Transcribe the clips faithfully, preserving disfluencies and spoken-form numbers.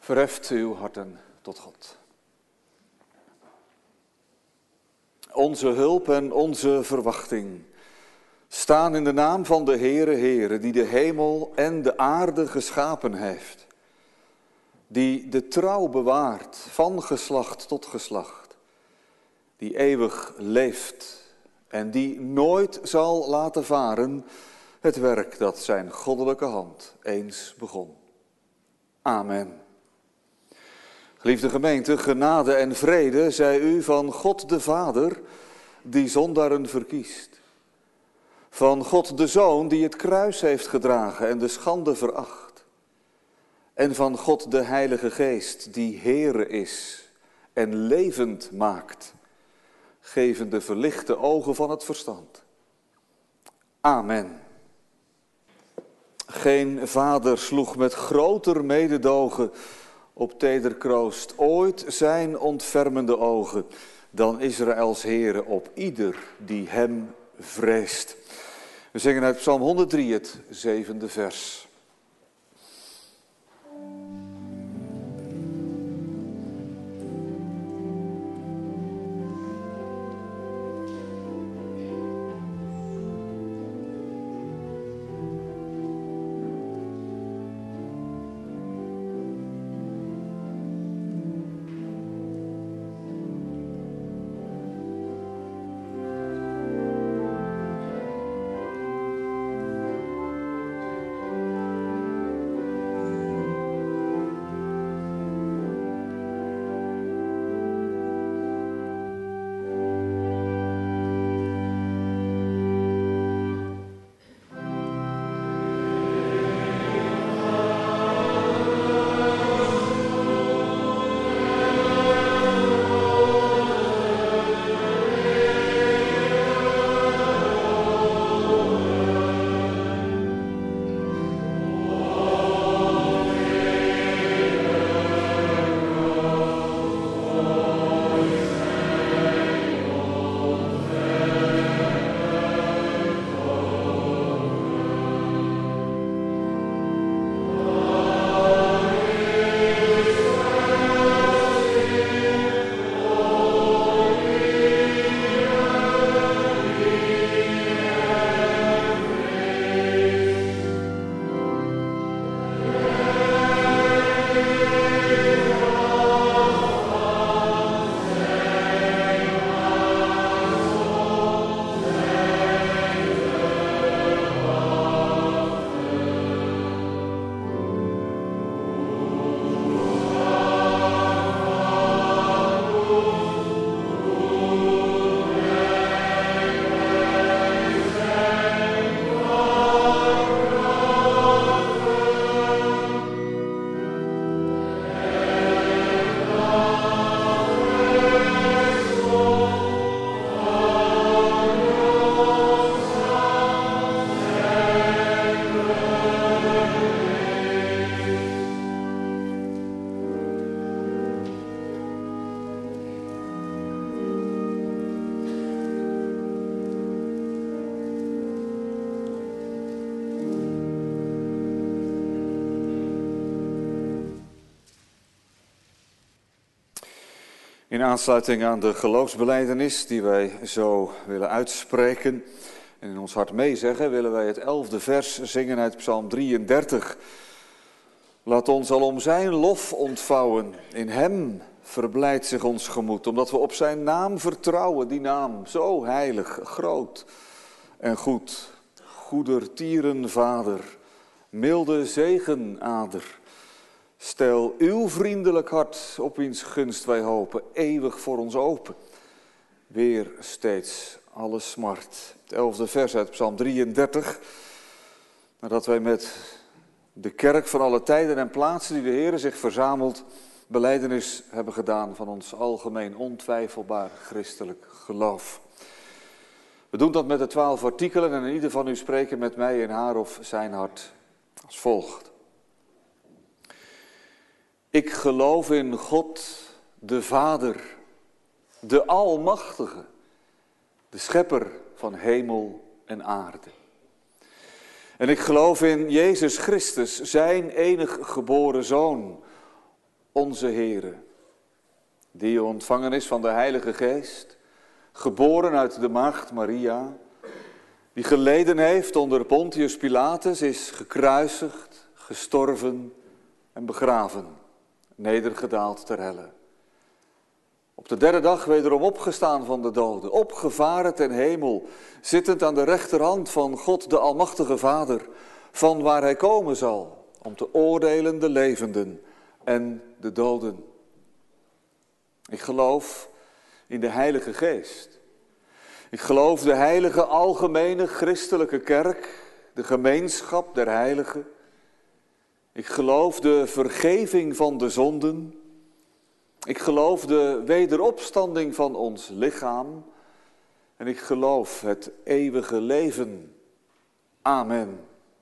Verheft uw harten tot God. Onze hulp en onze verwachting staan in de naam van de Heere Heere, die de hemel en de aarde geschapen heeft. Die de trouw bewaart van geslacht tot geslacht. Die eeuwig leeft en die nooit zal laten varen het werk dat zijn goddelijke hand eens begon. Amen. Geliefde gemeente, genade en vrede zij u van God de Vader, die zondaren verkiest. Van God de Zoon, die het kruis heeft gedragen en de schande veracht. En van God de Heilige Geest, die Heere is en levend maakt, gevende verlichte ogen van het verstand. Amen. Geen vader sloeg met groter mededogen op teder kroost ooit zijn ontfermende ogen dan Israëls Heere op ieder die hem vreest. We zingen uit Psalm honderddrie, het zevende vers. In aansluiting aan de geloofsbelijdenis die wij zo willen uitspreken en in ons hart meezeggen, willen wij het elfde vers zingen uit Psalm drieëndertig. Laat ons al om zijn lof ontvouwen, in hem verblijdt zich ons gemoed, omdat we op zijn naam vertrouwen, die naam zo heilig, groot en goed. Goedertieren Vader, milde zegenader. Stel uw vriendelijk hart op wiens gunst wij hopen, eeuwig voor ons open. Weer steeds alle smart. Het elfde vers uit Psalm drieëndertig. Nadat wij met de kerk van alle tijden en plaatsen die de Heere zich verzamelt, belijdenis hebben gedaan van ons algemeen ontwijfelbaar christelijk geloof. We doen dat met de twaalf artikelen en in ieder van u spreken met mij in haar of zijn hart als volgt. Ik geloof in God, de Vader, de Almachtige, de Schepper van hemel en aarde. En ik geloof in Jezus Christus, zijn enig geboren Zoon, onze Heere, die ontvangen is van de Heilige Geest, geboren uit de maagd Maria, die geleden heeft onder Pontius Pilatus, is gekruisigd, gestorven en begraven, nedergedaald ter helle. Op de derde dag wederom opgestaan van de doden, opgevaren ten hemel, zittend aan de rechterhand van God de Almachtige Vader, van waar hij komen zal, om te oordelen de levenden en de doden. Ik geloof in de Heilige Geest. Ik geloof de heilige algemene christelijke kerk, de gemeenschap der heiligen. Ik geloof de vergeving van de zonden. Ik geloof de wederopstanding van ons lichaam. En ik geloof het eeuwige leven. Amen.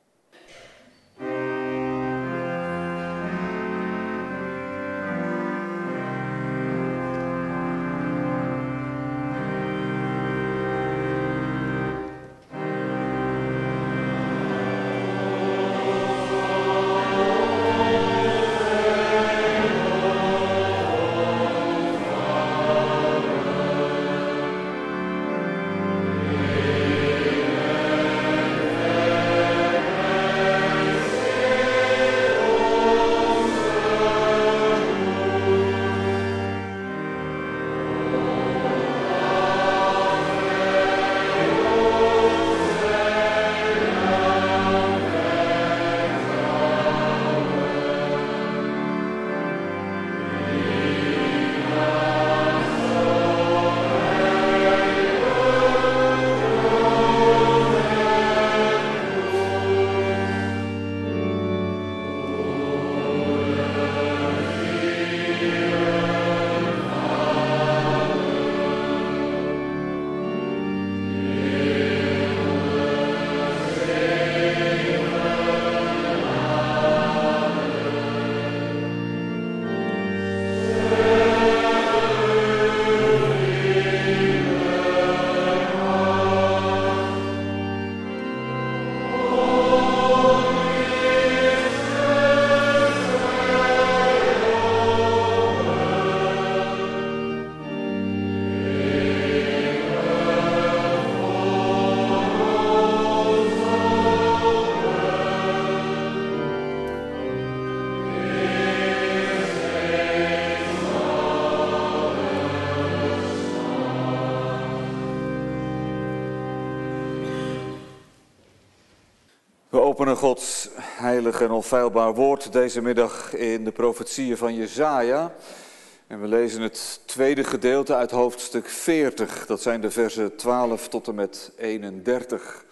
We openen Gods heilig en onfeilbaar woord deze middag in de profetieën van Jesaja. En we lezen het tweede gedeelte uit hoofdstuk veertig. Dat zijn de versen twaalf tot en met eenendertig.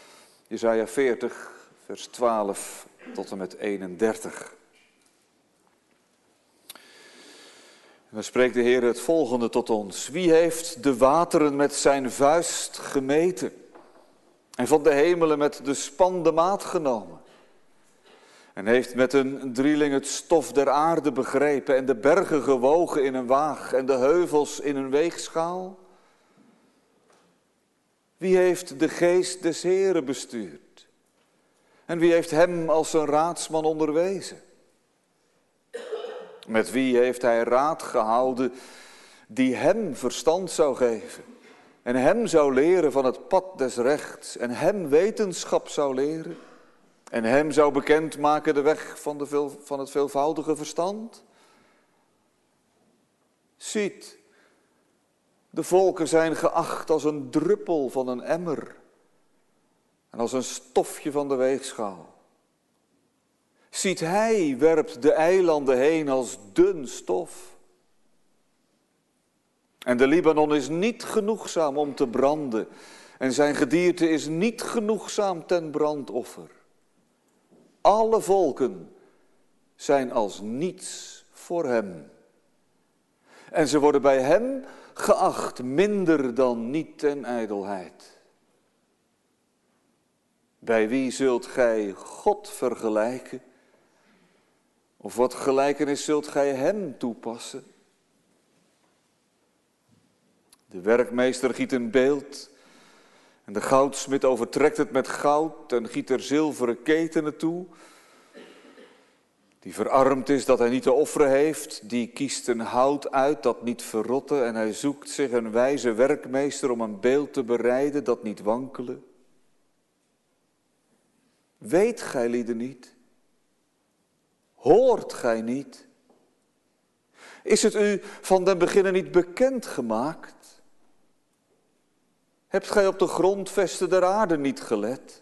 Jesaja veertig, vers twaalf tot en met eenendertig. En dan spreekt de Heer het volgende tot ons. Wie heeft de wateren met zijn vuist gemeten? En van de hemelen met de span de maat genomen. En heeft met een drieling het stof der aarde begrepen. En de bergen gewogen in een waag. En de heuvels in een weegschaal. Wie heeft de geest des Heeren bestuurd? En wie heeft hem als zijn raadsman onderwezen? Met wie heeft hij raad gehouden die hem verstand zou geven? En hem zou leren van het pad des rechts. En hem wetenschap zou leren. En hem zou bekendmaken de weg van, de veel, van het veelvoudige verstand. Ziet, de volken zijn geacht als een druppel van een emmer. En als een stofje van de weegschaal. Ziet, hij werpt de eilanden heen als dun stof. En de Libanon is niet genoegzaam om te branden. En zijn gedierte is niet genoegzaam ten brandoffer. Alle volken zijn als niets voor hem. En ze worden bij hem geacht minder dan niet en ijdelheid. Bij wie zult gij God vergelijken? Of wat gelijkenis zult gij hem toepassen? De werkmeester giet een beeld en de goudsmid overtrekt het met goud en giet er zilveren ketenen toe. Die verarmd is dat hij niet te offeren heeft, die kiest een hout uit dat niet verrotte en hij zoekt zich een wijze werkmeester om een beeld te bereiden dat niet wankele. Weet gij lieden niet? Hoort gij niet? Is het u van den beginnen niet bekend gemaakt? Hebt gij op de grondvesten der aarde niet gelet?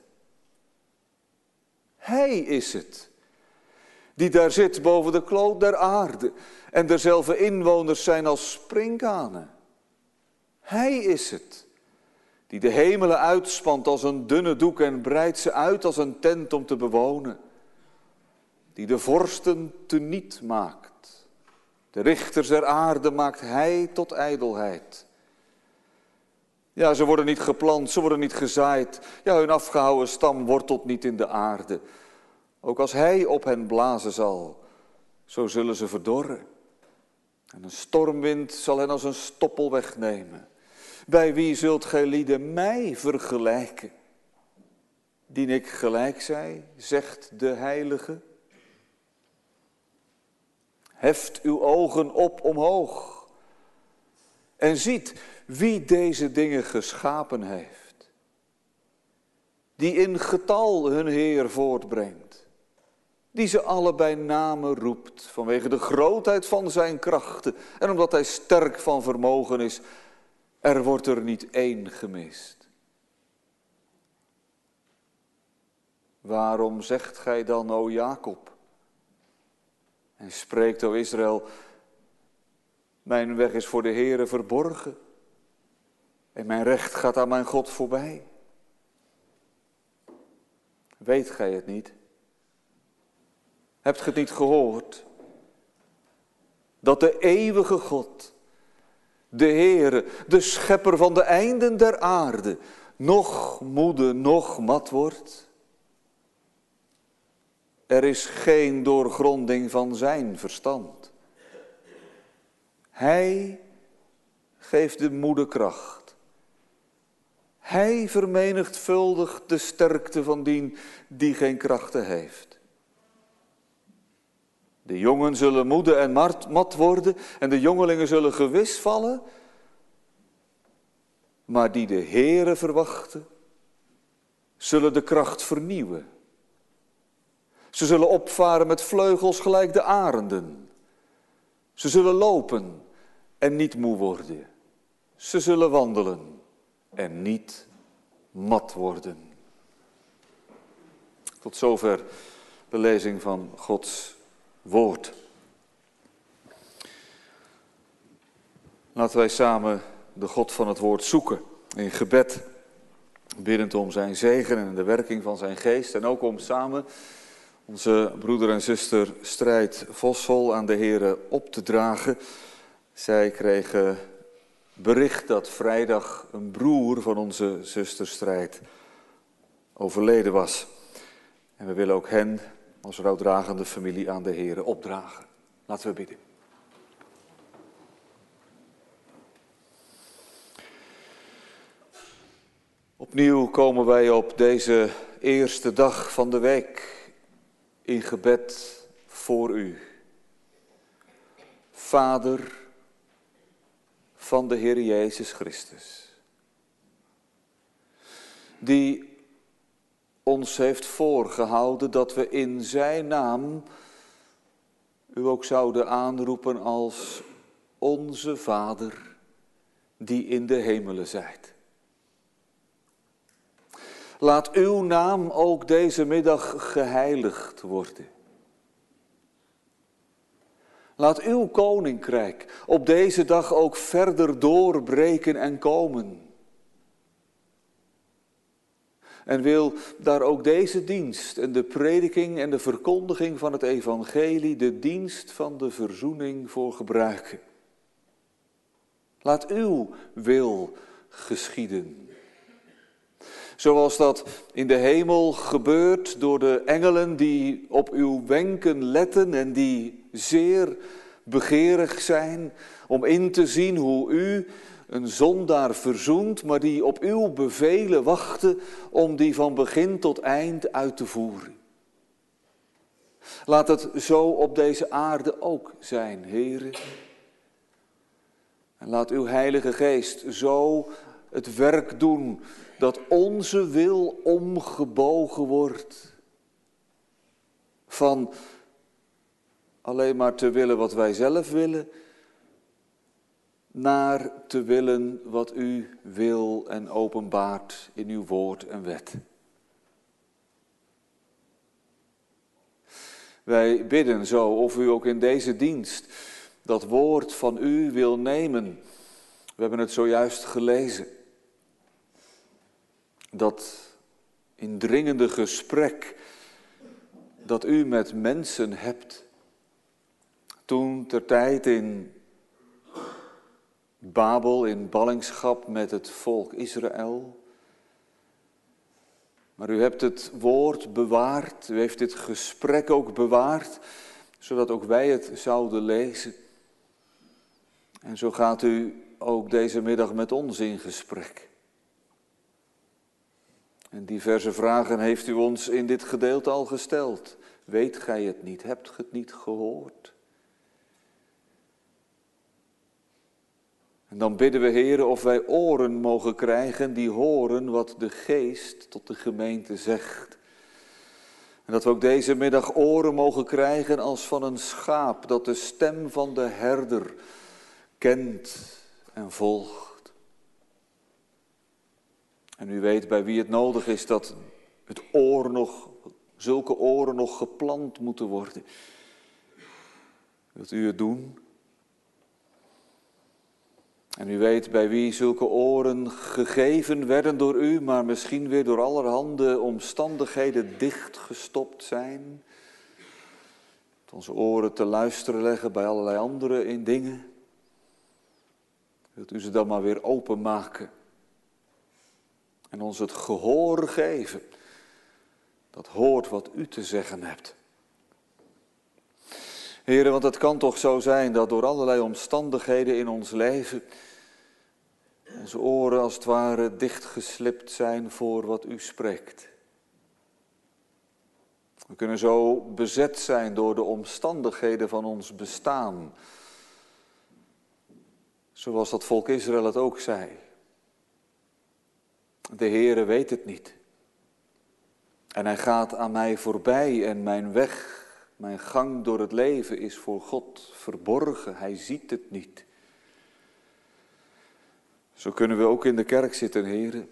Hij is het die daar zit boven de kloot der aarde en derzelfde inwoners zijn als sprinkhanen. Hij is het die de hemelen uitspant als een dunne doek en breidt ze uit als een tent om te bewonen. Die de vorsten teniet maakt. De richters der aarde maakt hij tot ijdelheid. Ja, ze worden niet geplant, ze worden niet gezaaid. Ja, hun afgehouwen stam wortelt niet in de aarde. Ook als hij op hen blazen zal, zo zullen ze verdorren. En een stormwind zal hen als een stoppel wegnemen. Bij wie zult gij lieden mij vergelijken? Dien ik gelijk zij, zegt de Heilige. Heft uw ogen op omhoog en ziet wie deze dingen geschapen heeft. Die in getal hun Heer voortbrengt. Die ze alle bij name roept vanwege de grootheid van zijn krachten. En omdat hij sterk van vermogen is, er wordt er niet één gemist. Waarom zegt gij dan, o Jacob? En spreekt, o Israël, mijn weg is voor de Heere verborgen. En mijn recht gaat aan mijn God voorbij. Weet gij het niet? Hebt ge het niet gehoord? Dat de eeuwige God, de Heere, de schepper van de einden der aarde, nog moede, nog mat wordt? Er is geen doorgronding van zijn verstand. Hij geeft de moede kracht. Hij vermenigvuldigt de sterkte van dien die geen krachten heeft. De jongen zullen moede en mat worden en de jongelingen zullen gewis vallen. Maar die de Heere verwachten, zullen de kracht vernieuwen. Ze zullen opvaren met vleugels gelijk de arenden. Ze zullen lopen en niet moe worden. Ze zullen wandelen en niet mat worden. Tot zover de lezing van Gods woord. Laten wij samen de God van het woord zoeken in gebed, biddend om zijn zegen en de werking van zijn geest en ook om samen onze broeder en zuster Strijd Vossel aan de Heere op te dragen. Zij kregen bericht dat vrijdag een broer van onze zuster Strijd overleden was. En we willen ook hen als rouwdragende familie aan de Heere opdragen. Laten we bidden. Opnieuw komen wij op deze eerste dag van de week in gebed voor u. Vader van de Heer Jezus Christus, die ons heeft voorgehouden dat we in zijn naam u ook zouden aanroepen als onze Vader die in de hemelen zijt. Laat uw naam ook deze middag geheiligd worden. Laat uw koninkrijk op deze dag ook verder doorbreken en komen. En wil daar ook deze dienst en de prediking en de verkondiging van het evangelie, de dienst van de verzoening voor gebruiken. Laat uw wil geschieden. Zoals dat in de hemel gebeurt door de engelen die op uw wenken letten en die zeer begeerig zijn om in te zien hoe u een zondaar verzoent, maar die op uw bevelen wachten om die van begin tot eind uit te voeren. Laat het zo op deze aarde ook zijn, Heere. En laat uw Heilige Geest zo het werk doen dat onze wil omgebogen wordt. Van alleen maar te willen wat wij zelf willen, naar te willen wat u wil en openbaart in uw woord en wet. Wij bidden zo of u ook in deze dienst dat woord van u wil nemen. We hebben het zojuist gelezen. Dat indringende gesprek dat u met mensen hebt. Toen ter tijd in Babel, in ballingschap met het volk Israël. Maar u hebt het woord bewaard, u heeft dit gesprek ook bewaard, zodat ook wij het zouden lezen. En zo gaat u ook deze middag met ons in gesprek. En diverse vragen heeft u ons in dit gedeelte al gesteld. Weet gij het niet? Hebt ge het niet gehoord? En dan bidden we, Heere, of wij oren mogen krijgen die horen wat de Geest tot de gemeente zegt. En dat we ook deze middag oren mogen krijgen als van een schaap dat de stem van de herder kent en volgt. En u weet bij wie het nodig is dat het oor nog, zulke oren nog geplant moeten worden. Wilt u het doen? En u weet bij wie zulke oren gegeven werden door u, maar misschien weer door allerhande omstandigheden dichtgestopt zijn. Onze oren te luisteren leggen bij allerlei andere in dingen. Wilt u ze dan maar weer openmaken en ons het gehoor geven, dat hoort wat u te zeggen hebt. Heren, want het kan toch zo zijn dat door allerlei omstandigheden in ons leven onze oren als het ware dichtgeslipt zijn voor wat u spreekt. We kunnen zo bezet zijn door de omstandigheden van ons bestaan. Zoals dat volk Israël het ook zei. De Heere weet het niet. En hij gaat aan mij voorbij en mijn weg, mijn gang door het leven is voor God verborgen. Hij ziet het niet. Zo kunnen we ook in de kerk zitten, Heere.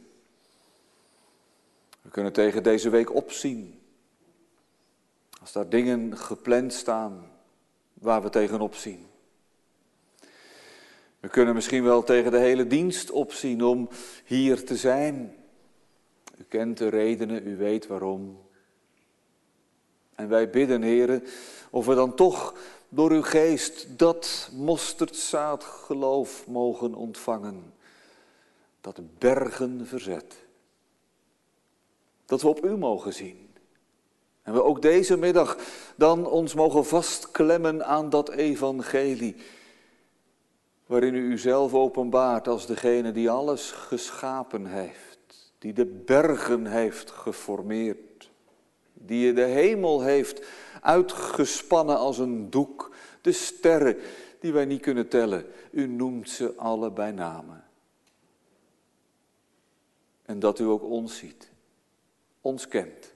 We kunnen tegen deze week opzien. Als daar dingen gepland staan waar we tegenop zien. We kunnen misschien wel tegen de hele dienst opzien om hier te zijn. U kent de redenen, u weet waarom. En wij bidden, Heere, of we dan toch door uw geest dat mosterdzaad geloof mogen ontvangen. Dat bergen verzet. Dat we op u mogen zien. En we ook deze middag dan ons mogen vastklemmen aan dat evangelie. Waarin u uzelf openbaart als degene die alles geschapen heeft. Die de bergen heeft geformeerd. Die de hemel heeft uitgespannen als een doek. De sterren die wij niet kunnen tellen. U noemt ze alle bij namen. En dat u ook ons ziet. Ons kent.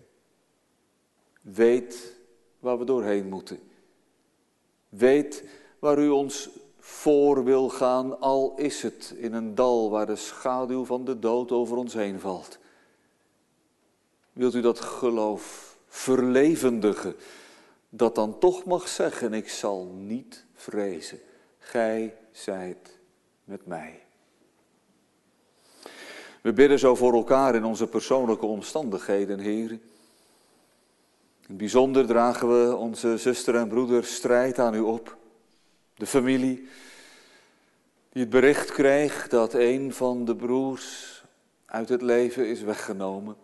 Weet waar we doorheen moeten. Weet waar u ons voor wil gaan, al is het in een dal waar de schaduw van de dood over ons heen valt. Wilt u dat geloof verlevendigen, dat dan toch mag zeggen, ik zal niet vrezen. Gij zijt met mij. We bidden zo voor elkaar in onze persoonlijke omstandigheden, Heer. In het bijzonder dragen we onze zuster en broeder strijd aan u op. De familie die het bericht kreeg dat een van de broers uit het leven is weggenomen.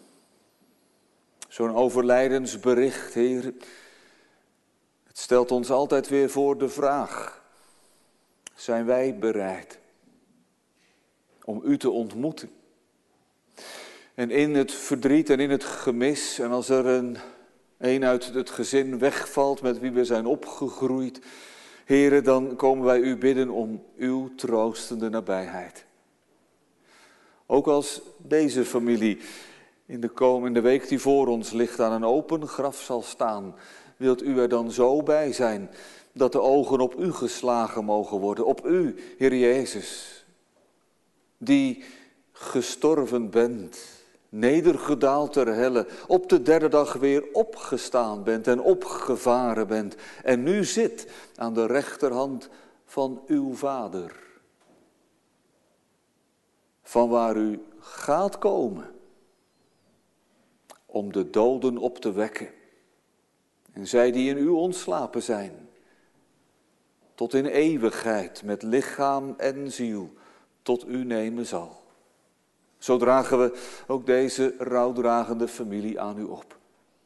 Zo'n overlijdensbericht, Heer, het stelt ons altijd weer voor de vraag. Zijn wij bereid om u te ontmoeten? En in het verdriet en in het gemis, en als er een een uit het gezin wegvalt met wie we zijn opgegroeid, Heere, dan komen wij u bidden om uw troostende nabijheid. Ook als deze familie in de komende week die voor ons ligt aan een open graf zal staan, wilt u er dan zo bij zijn dat de ogen op u geslagen mogen worden, op u, Heer Jezus, die gestorven bent, nedergedaald ter helle, op de derde dag weer opgestaan bent en opgevaren bent en nu zit aan de rechterhand van uw Vader, van waar u gaat komen om de doden op te wekken en zij die in u ontslapen zijn, tot in eeuwigheid met lichaam en ziel tot u nemen zal. Zo dragen we ook deze rouwdragende familie aan u op.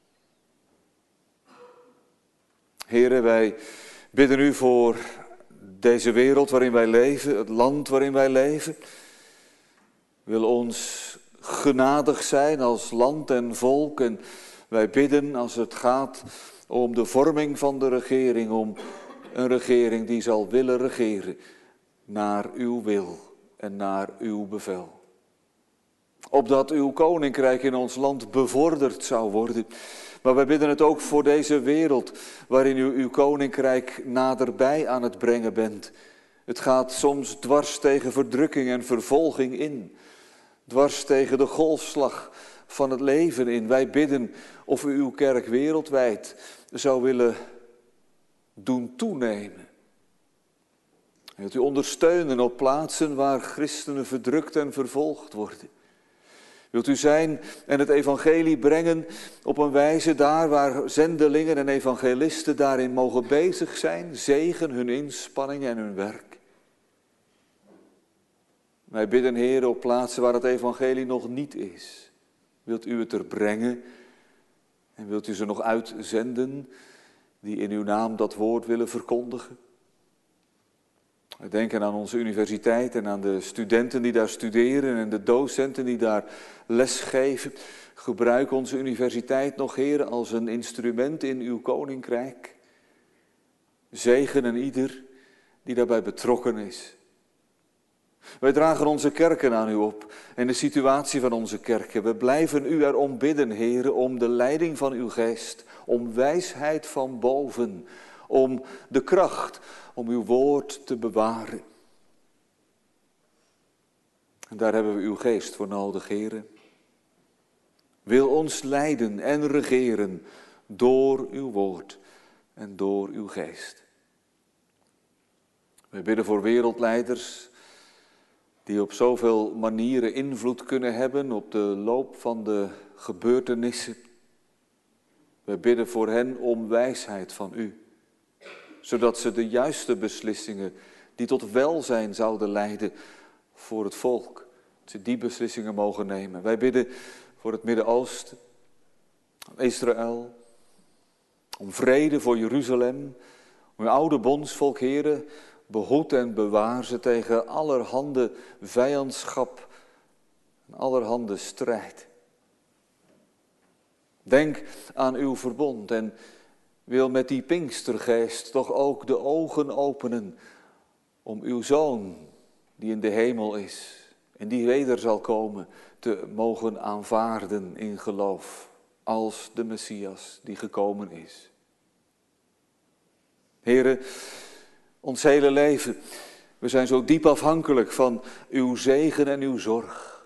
Heere, wij bidden u voor deze wereld waarin wij leven, het land waarin wij leven. Wil ons genadig zijn als land en volk en wij bidden als het gaat om de vorming van de regering, om een regering die zal willen regeren naar uw wil en naar uw bevel. Opdat uw koninkrijk in ons land bevorderd zou worden. Maar wij bidden het ook voor deze wereld waarin u uw koninkrijk naderbij aan het brengen bent. Het gaat soms dwars tegen verdrukking en vervolging in. Dwars tegen de golfslag van het leven in. Wij bidden of u uw kerk wereldwijd zou willen doen toenemen. Wilt u ondersteunen op plaatsen waar christenen verdrukt en vervolgd worden. Wilt u zijn en het evangelie brengen op een wijze daar waar zendelingen en evangelisten daarin mogen bezig zijn. Zegen hun inspanning en hun werk. Wij bidden, Heer, op plaatsen waar het evangelie nog niet is. Wilt u het er brengen en wilt u ze nog uitzenden die in uw naam dat woord willen verkondigen? We denken aan onze universiteit en aan de studenten die daar studeren en de docenten die daar lesgeven. Gebruik onze universiteit nog, Heer, als een instrument in uw koninkrijk. Zegenen ieder die daarbij betrokken is. Wij dragen onze kerken aan u op en de situatie van onze kerken. We blijven u erom bidden, Heer, om de leiding van uw geest, om wijsheid van boven, om de kracht om uw woord te bewaren. En daar hebben we uw geest voor nodig, Heer. Wil ons leiden en regeren door uw woord en door uw geest. We bidden voor wereldleiders die op zoveel manieren invloed kunnen hebben op de loop van de gebeurtenissen. We bidden voor hen om wijsheid van u, zodat ze de juiste beslissingen die tot welzijn zouden leiden voor het volk, dat ze die beslissingen mogen nemen. Wij bidden voor het Midden-Oosten, Israël, om vrede voor Jeruzalem, om uw oude bondsvolk, Heere, behoed en bewaar ze tegen allerhande vijandschap en allerhande strijd. Denk aan uw verbond en wil met die Pinkstergeest toch ook de ogen openen om uw Zoon, die in de hemel is en die weder zal komen, te mogen aanvaarden in geloof als de Messias die gekomen is. Heere, ons hele leven, we zijn zo diep afhankelijk van uw zegen en uw zorg.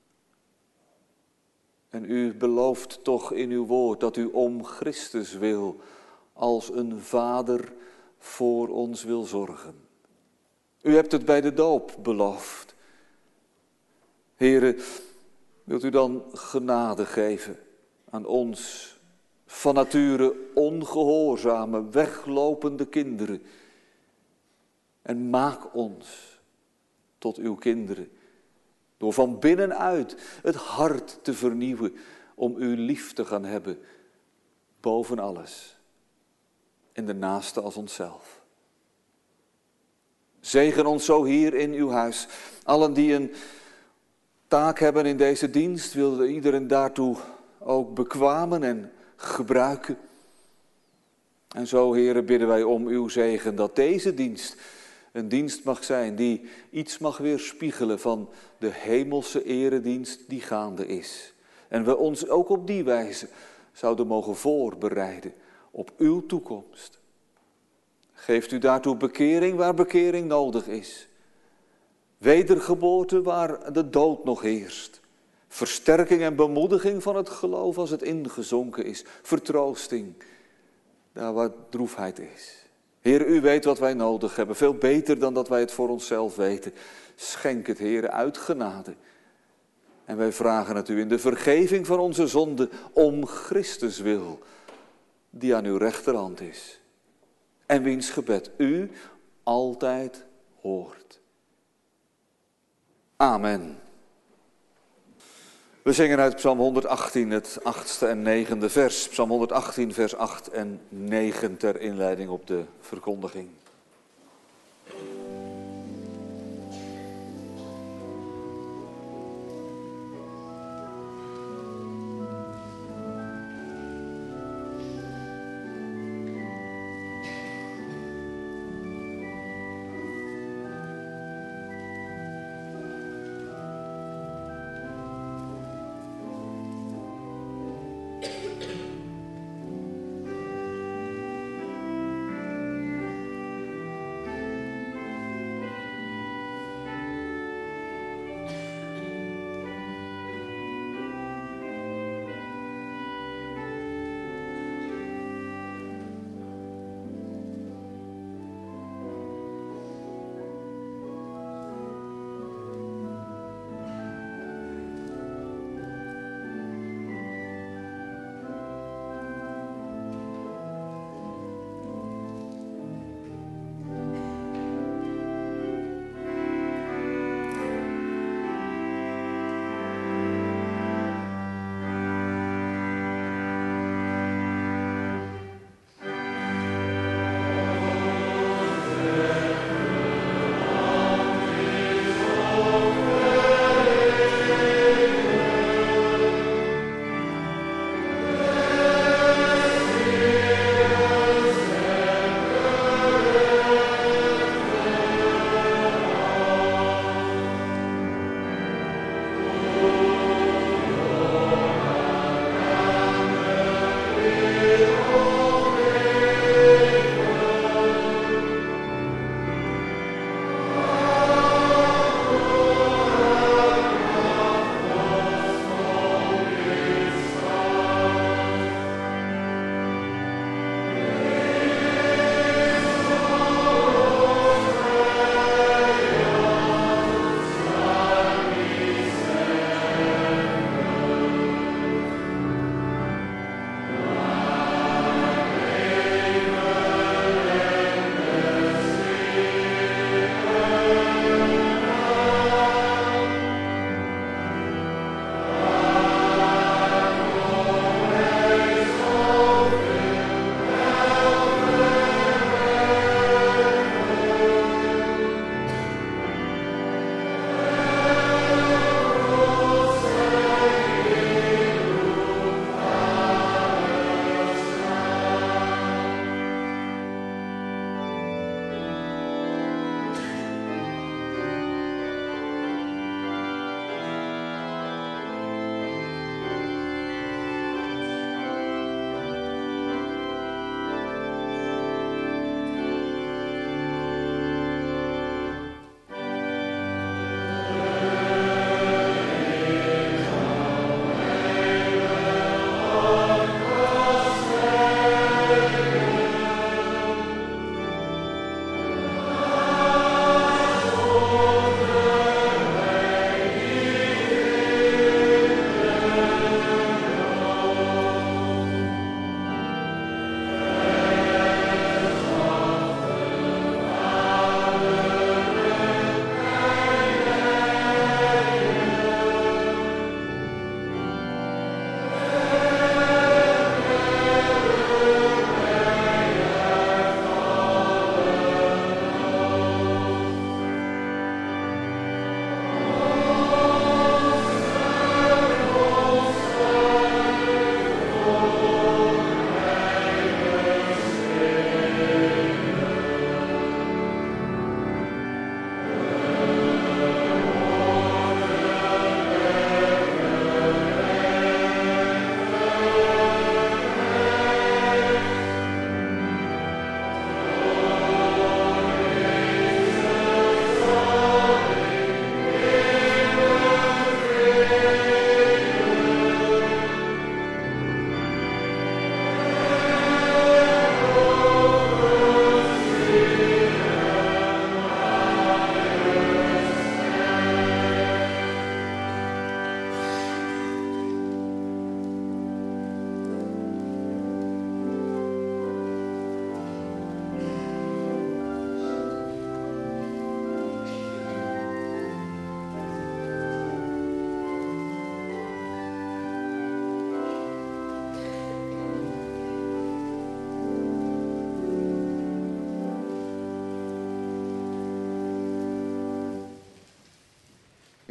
En u belooft toch in uw woord dat u om Christus wil als een vader voor ons wil zorgen. U hebt het bij de doop beloofd. Heere, wilt u dan genade geven aan ons van nature ongehoorzame, weglopende kinderen. En maak ons tot uw kinderen, door van binnenuit het hart te vernieuwen om u lief te gaan hebben, boven alles. En de naaste als onszelf. Zegen ons zo hier in uw huis. Allen die een taak hebben in deze dienst, wil iedereen daartoe ook bekwamen en gebruiken. En zo, Heere, bidden wij om uw zegen dat deze dienst een dienst mag zijn die iets mag weerspiegelen van de hemelse eredienst die gaande is. En we ons ook op die wijze zouden mogen voorbereiden op uw toekomst. Geeft u daartoe bekering waar bekering nodig is. Wedergeboorte waar de dood nog heerst. Versterking en bemoediging van het geloof als het ingezonken is. Vertroosting daar waar droefheid is. Heer, u weet wat wij nodig hebben, veel beter dan dat wij het voor onszelf weten. Schenk het, Heer, uit genade. En wij vragen het u in de vergeving van onze zonden om Christus wil, die aan uw rechterhand is. En wiens gebed u altijd hoort. Amen. We zingen uit Psalm honderdachttien, het achtste en negende vers. Psalm honderdachttien, vers acht en negen ter inleiding op de verkondiging.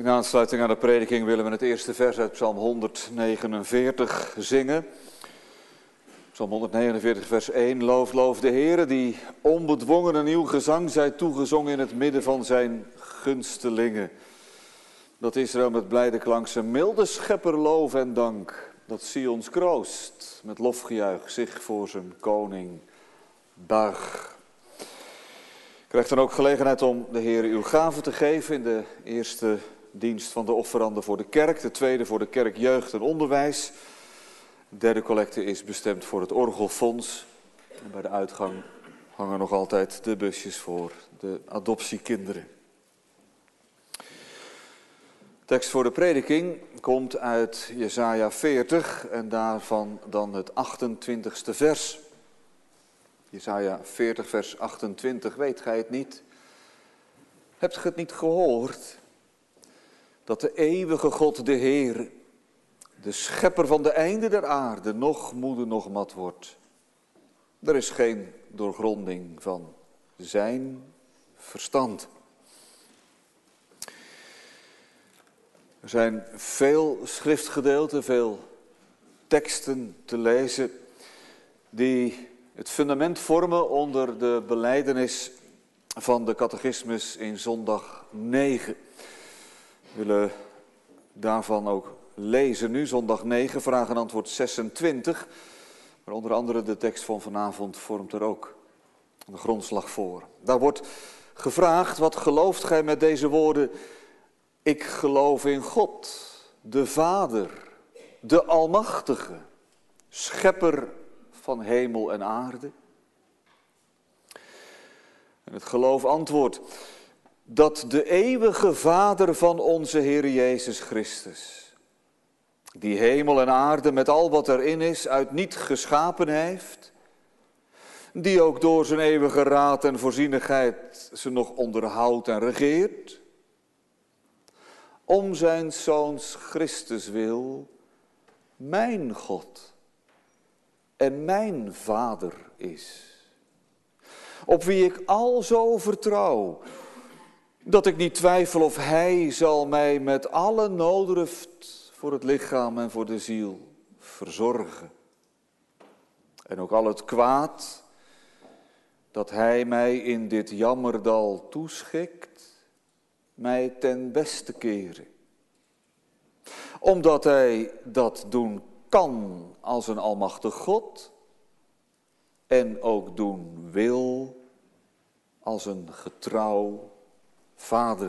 In aansluiting aan de prediking willen we het eerste vers uit Psalm honderdnegenenveertig zingen. Psalm honderdnegenenveertig vers één. Loof, loof de Heere, die onbedwongen een nieuw gezang zij toegezongen in het midden van zijn gunstelingen. Dat Israël met blijde klank zijn milde schepper loof en dank. Dat Sions kroost met lofgejuich zich voor zijn koning buig. Krijgt dan ook gelegenheid om de Heer uw gave te geven in de eerste dienst van de offerande voor de kerk, de tweede voor de kerk, jeugd en onderwijs. De derde collecte is bestemd voor het orgelfonds. En bij de uitgang hangen nog altijd de busjes voor de adoptiekinderen. De tekst voor de prediking komt uit Jesaja veertig en daarvan dan het achtentwintigste vers. Jesaja veertig vers achtentwintig, weet gij het niet? Hebt ge het niet gehoord? Dat de eeuwige God, de Heer, de schepper van de einden der aarde, nog moede nog mat wordt. Er is geen doorgronding van zijn verstand. Er zijn veel schriftgedeelten, veel teksten te lezen die het fundament vormen onder de belijdenis van de catechismus in zondag negen. We willen daarvan ook lezen nu, zondag negen, vraag en antwoord zesentwintig. Maar onder andere de tekst van vanavond vormt er ook een grondslag voor. Daar wordt gevraagd, wat gelooft gij met deze woorden? Ik geloof in God, de Vader, de Almachtige, schepper van hemel en aarde. En het geloof antwoordt dat de eeuwige Vader van onze Heer Jezus Christus, die hemel en aarde met al wat erin is, uit niet geschapen heeft, die ook door zijn eeuwige raad en voorzienigheid ze nog onderhoudt en regeert, om zijn Zoons Christus wil, mijn God en mijn Vader is, op wie ik alzo vertrouw, dat ik niet twijfel of hij zal mij met alle nooddruft voor het lichaam en voor de ziel verzorgen. En ook al het kwaad dat hij mij in dit jammerdal toeschikt, mij ten beste keren. Omdat hij dat doen kan als een almachtig God en ook doen wil als een getrouw Vader.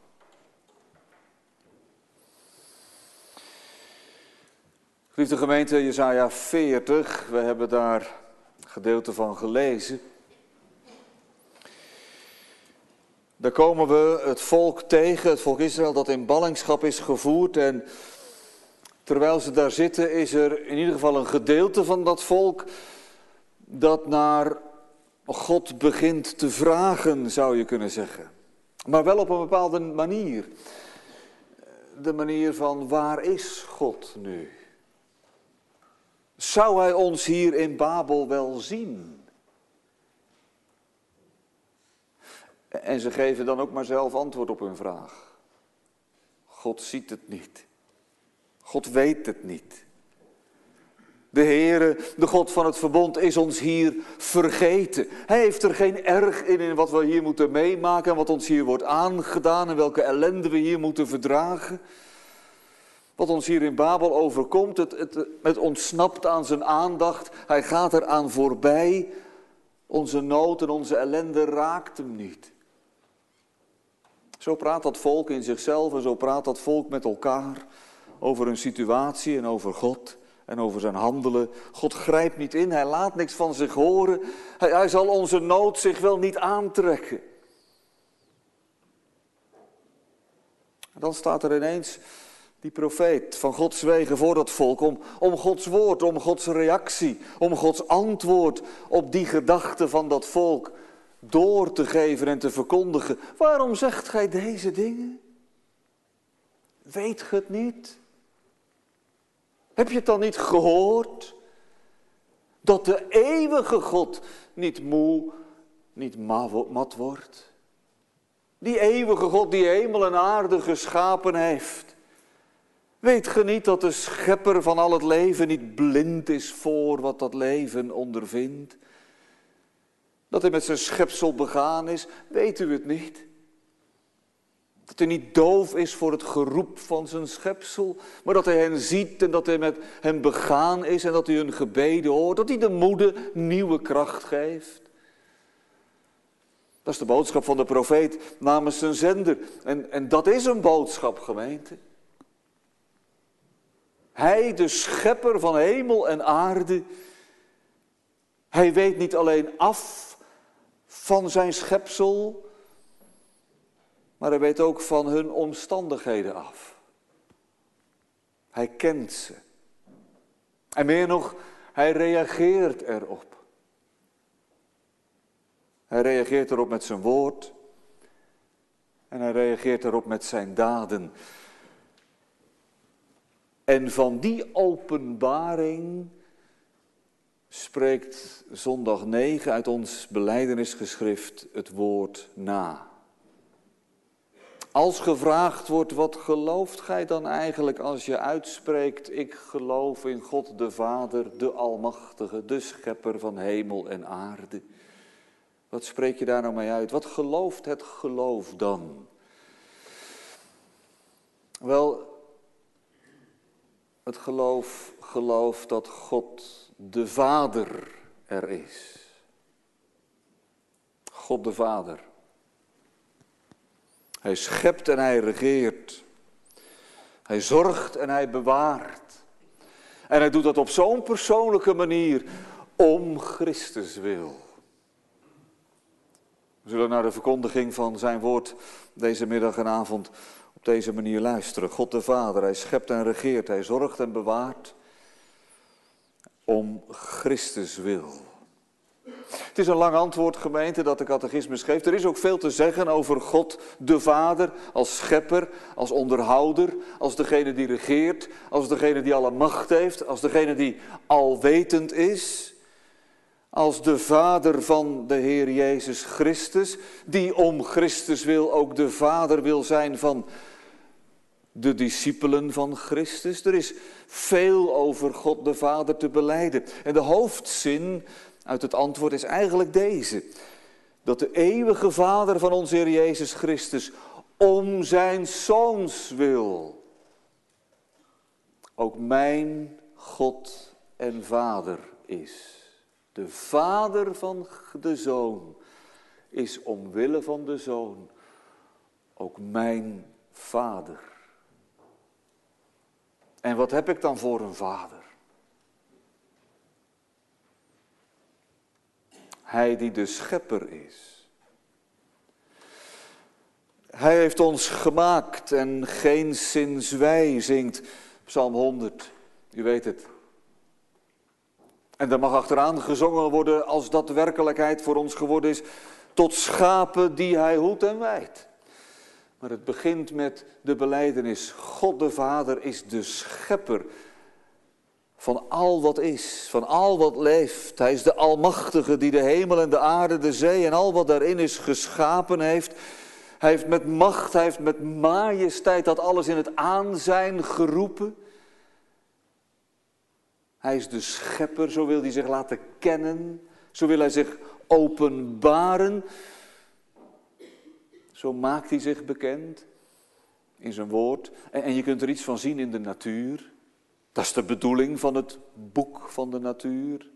Geliefde gemeente, Jesaja veertig, we hebben daar gedeelte van gelezen. Daar komen we het volk tegen, het volk Israël dat in ballingschap is gevoerd. En terwijl ze daar zitten is er in ieder geval een gedeelte van dat volk dat naar God begint te vragen, zou je kunnen zeggen. Maar wel op een bepaalde manier. De manier van, waar is God nu? Zou hij ons hier in Babel wel zien? En ze geven dan ook maar zelf antwoord op hun vraag. God ziet het niet. God weet het niet. De Heere, de God van het verbond, is ons hier vergeten. Hij heeft er geen erg in, in wat we hier moeten meemaken en wat ons hier wordt aangedaan en welke ellende we hier moeten verdragen. Wat ons hier in Babel overkomt, het, het, het ontsnapt aan zijn aandacht. Hij gaat eraan voorbij. Onze nood en onze ellende raakt hem niet. Zo praat dat volk in zichzelf en zo praat dat volk met elkaar over hun situatie en over God en over zijn handelen. God grijpt niet in, hij laat niks van zich horen. Hij, hij zal onze nood zich wel niet aantrekken. En dan staat er ineens die profeet van Gods wegen voor dat volk om, om Gods woord, om Gods reactie, om Gods antwoord op die gedachten van dat volk door te geven en te verkondigen. Waarom zegt gij deze dingen? Weet ge het niet? Heb je het dan niet gehoord? Dat de eeuwige God niet moe, niet mat wordt? Die eeuwige God die hemel en aarde geschapen heeft. Weet ge niet dat de schepper van al het leven niet blind is voor wat dat leven ondervindt? Dat hij met zijn schepsel begaan is, weet u het niet? Dat hij niet doof is voor het geroep van zijn schepsel, maar dat hij hen ziet en dat hij met hen begaan is en dat hij hun gebeden hoort, dat hij de moede nieuwe kracht geeft. Dat is de boodschap van de profeet namens zijn zender. En, en dat is een boodschap, gemeente. Hij, de schepper van hemel en aarde, hij weet niet alleen af van zijn schepsel, maar hij weet ook van hun omstandigheden af. Hij kent ze. En meer nog, hij reageert erop. Hij reageert erop met zijn woord en hij reageert erop met zijn daden. En van die openbaring spreekt zondag negen uit ons belijdenisgeschrift het woord na. Als gevraagd wordt, wat gelooft gij dan eigenlijk als je uitspreekt, ik geloof in God de Vader, de Almachtige, de Schepper van hemel en aarde. Wat spreek je daar nou mee uit? Wat gelooft het geloof dan? Wel, het geloof gelooft dat God de Vader er is. God de Vader. Hij schept en hij regeert. Hij zorgt en hij bewaart. En hij doet dat op zo'n persoonlijke manier om Christus wil. We zullen naar de verkondiging van zijn woord deze middag en avond op deze manier luisteren. God de Vader, hij schept en regeert, hij zorgt en bewaart om Christus wil. Het is een lang antwoord, gemeente, dat de catechismus geeft. Er is ook veel te zeggen over God de Vader als schepper, als onderhouder, als degene die regeert, als degene die alle macht heeft, als degene die alwetend is. Als de Vader van de Heer Jezus Christus, die om Christus wil ook de Vader wil zijn van de discipelen van Christus. Er is veel over God de Vader te belijden. En de hoofdzin uit het antwoord is eigenlijk deze. Dat de eeuwige Vader van onze Heer Jezus Christus om zijn Zoons wil ook mijn God en Vader is. De Vader van de Zoon is omwille van de Zoon ook mijn Vader. En wat heb ik dan voor een Vader? Hij die de schepper is. Hij heeft ons gemaakt en geenszins wij, zingt Psalm honderd. U weet het. En daar mag achteraan gezongen worden als dat werkelijkheid voor ons geworden is, tot schapen die hij hoedt en wijdt. Maar het begint met de belijdenis. God de Vader is de schepper van al wat is, van al wat leeft. Hij is de Almachtige die de hemel en de aarde, de zee en al wat daarin is geschapen heeft. Hij heeft met macht, hij heeft met majesteit dat alles in het aanzijn geroepen. Hij is de schepper, zo wil hij zich laten kennen, zo wil hij zich openbaren. Zo maakt hij zich bekend in zijn woord. En, en je kunt er iets van zien in de natuur. Dat is de bedoeling van het boek van de natuur.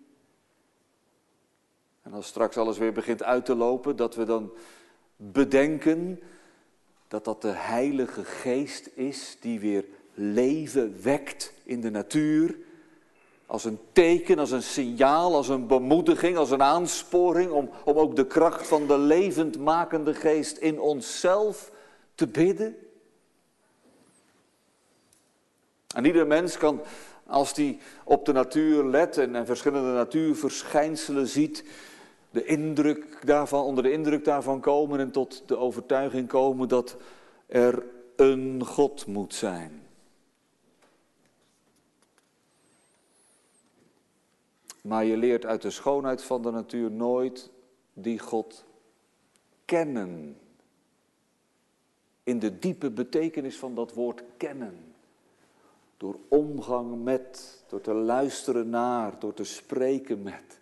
En als straks alles weer begint uit te lopen, dat we dan bedenken dat dat de Heilige Geest is die weer leven wekt in de natuur. Als een teken, als een signaal, als een bemoediging, als een aansporing om, om ook de kracht van de levendmakende geest in onszelf te bidden. En ieder mens kan, als hij op de natuur let en, en verschillende natuurverschijnselen ziet, de indruk daarvan, onder de indruk daarvan komen en tot de overtuiging komen dat er een God moet zijn. Maar je leert uit de schoonheid van de natuur nooit die God kennen. in de diepe betekenis van dat woord kennen. Door omgang met, door te luisteren naar, door te spreken met.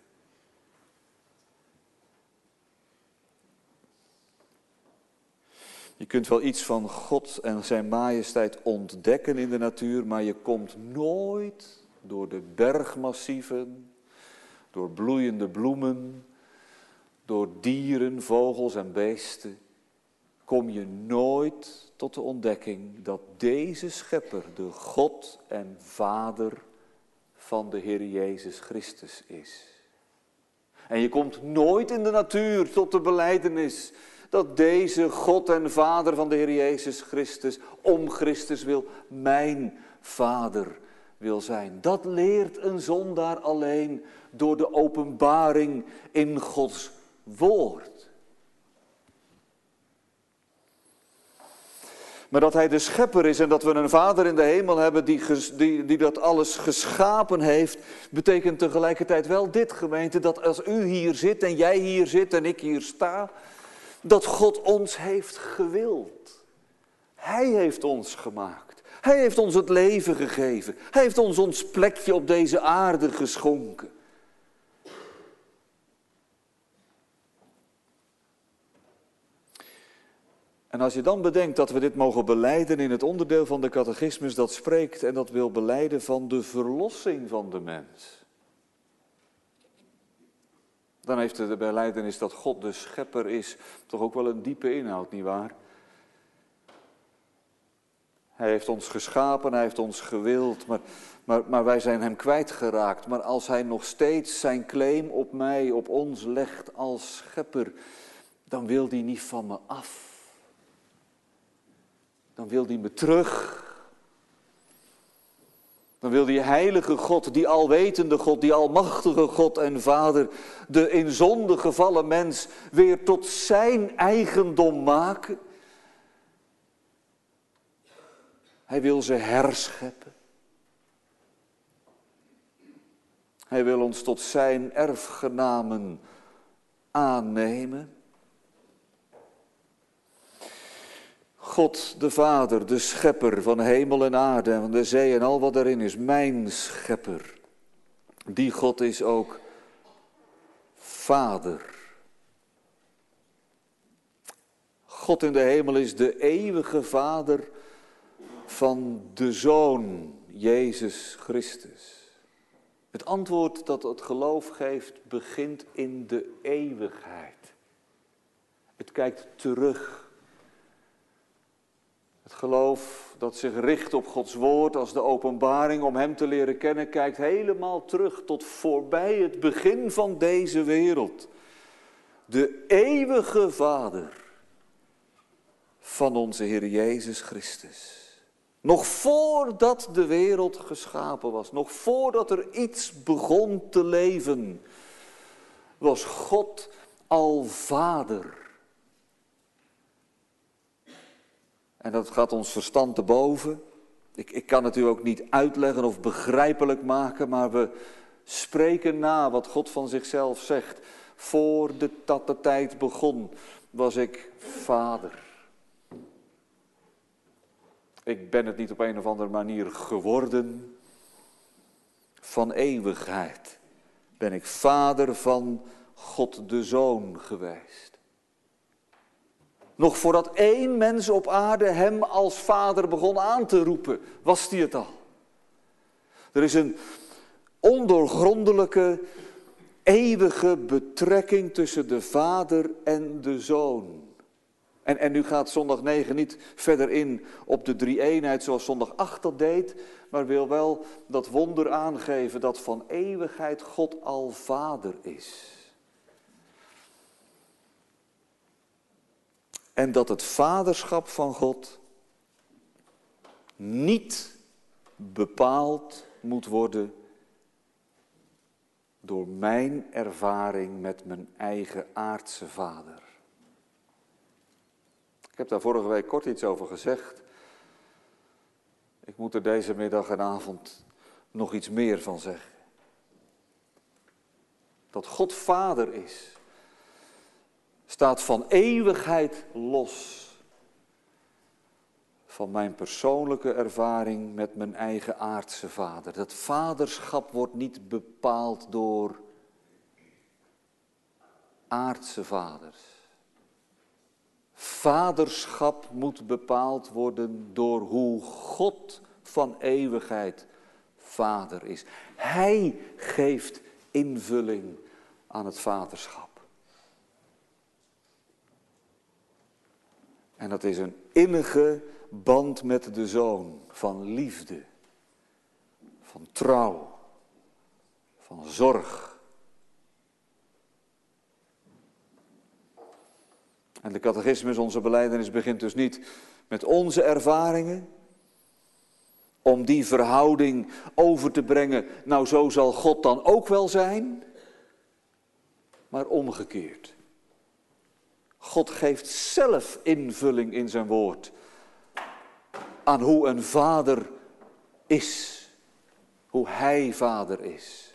Je kunt wel iets van God en zijn majesteit ontdekken in de natuur, maar je komt nooit door de bergmassieven, door bloeiende bloemen, door dieren, vogels en beesten, kom je nooit tot de ontdekking dat deze schepper de God en Vader van de Heer Jezus Christus is. En je komt nooit in de natuur tot de belijdenis dat deze God en Vader van de Heer Jezus Christus om Christus wil mijn Vader wil zijn. Dat leert een zondaar alleen door de openbaring in Gods woord. Maar dat hij de schepper is en dat we een Vader in de hemel hebben die, ges, die, die dat alles geschapen heeft, betekent tegelijkertijd wel dit, gemeente, dat als u hier zit en jij hier zit en ik hier sta, dat God ons heeft gewild. Hij heeft ons gemaakt. Hij heeft ons het leven gegeven. Hij heeft ons ons plekje op deze aarde geschonken. En als je dan bedenkt dat we dit mogen belijden in het onderdeel van de catechismus dat spreekt en dat wil belijden van de verlossing van de mens. Dan heeft de belijdenis dat God de schepper is toch ook wel een diepe inhoud, nietwaar? Hij heeft ons geschapen, hij heeft ons gewild, maar, maar, maar wij zijn hem kwijtgeraakt. Maar als hij nog steeds zijn claim op mij, op ons legt als schepper, dan wil hij niet van me af. Dan wil hij me terug. Dan wil die heilige God, die alwetende God, die almachtige God en Vader, de in zonde gevallen mens weer tot zijn eigendom maken. Hij wil ze herscheppen. Hij wil ons tot zijn erfgenamen aannemen. God de Vader, de schepper van hemel en aarde en van de zee en al wat erin is, mijn schepper. Die God is ook Vader. God in de hemel is de eeuwige Vader van de Zoon, Jezus Christus. Het antwoord dat het geloof geeft begint in de eeuwigheid. Het kijkt terug. Het geloof dat zich richt op Gods woord als de openbaring om hem te leren kennen, kijkt helemaal terug tot voorbij het begin van deze wereld. De eeuwige Vader van onze Heer Jezus Christus. Nog voordat de wereld geschapen was, nog voordat er iets begon te leven, was God al Vader. En dat gaat ons verstand te boven. Ik, ik kan het u ook niet uitleggen of begrijpelijk maken, maar we spreken na wat God van zichzelf zegt. Voor de, dat de tijd begon, was ik Vader. Ik ben het niet op een of andere manier geworden. Van eeuwigheid ben ik Vader van God de Zoon geweest. Nog voordat één mens op aarde hem als vader begon aan te roepen, was hij het al. Er is een ondoorgrondelijke, eeuwige betrekking tussen de vader en de zoon. En, en nu gaat zondag negen niet verder in op de drie-eenheid zoals zondag acht dat deed, maar wil wel dat wonder aangeven dat van eeuwigheid God al vader is. En dat het vaderschap van God niet bepaald moet worden door mijn ervaring met mijn eigen aardse vader. Ik heb daar vorige week kort iets over gezegd. Ik moet er deze middag en avond nog iets meer van zeggen. Dat God vader is, staat van eeuwigheid los. van mijn persoonlijke ervaring met mijn eigen aardse vader. Dat vaderschap wordt niet bepaald door aardse vaders. Vaderschap moet bepaald worden door hoe God van eeuwigheid vader is. Hij geeft invulling aan het vaderschap. En dat is een innige band met de Zoon, van liefde, van trouw, van zorg. En de catechismus, onze belijdenis, begint dus niet met onze ervaringen, om die verhouding over te brengen, nou zo zal God dan ook wel zijn, maar omgekeerd. God geeft zelf invulling in zijn woord aan hoe een vader is, hoe hij vader is.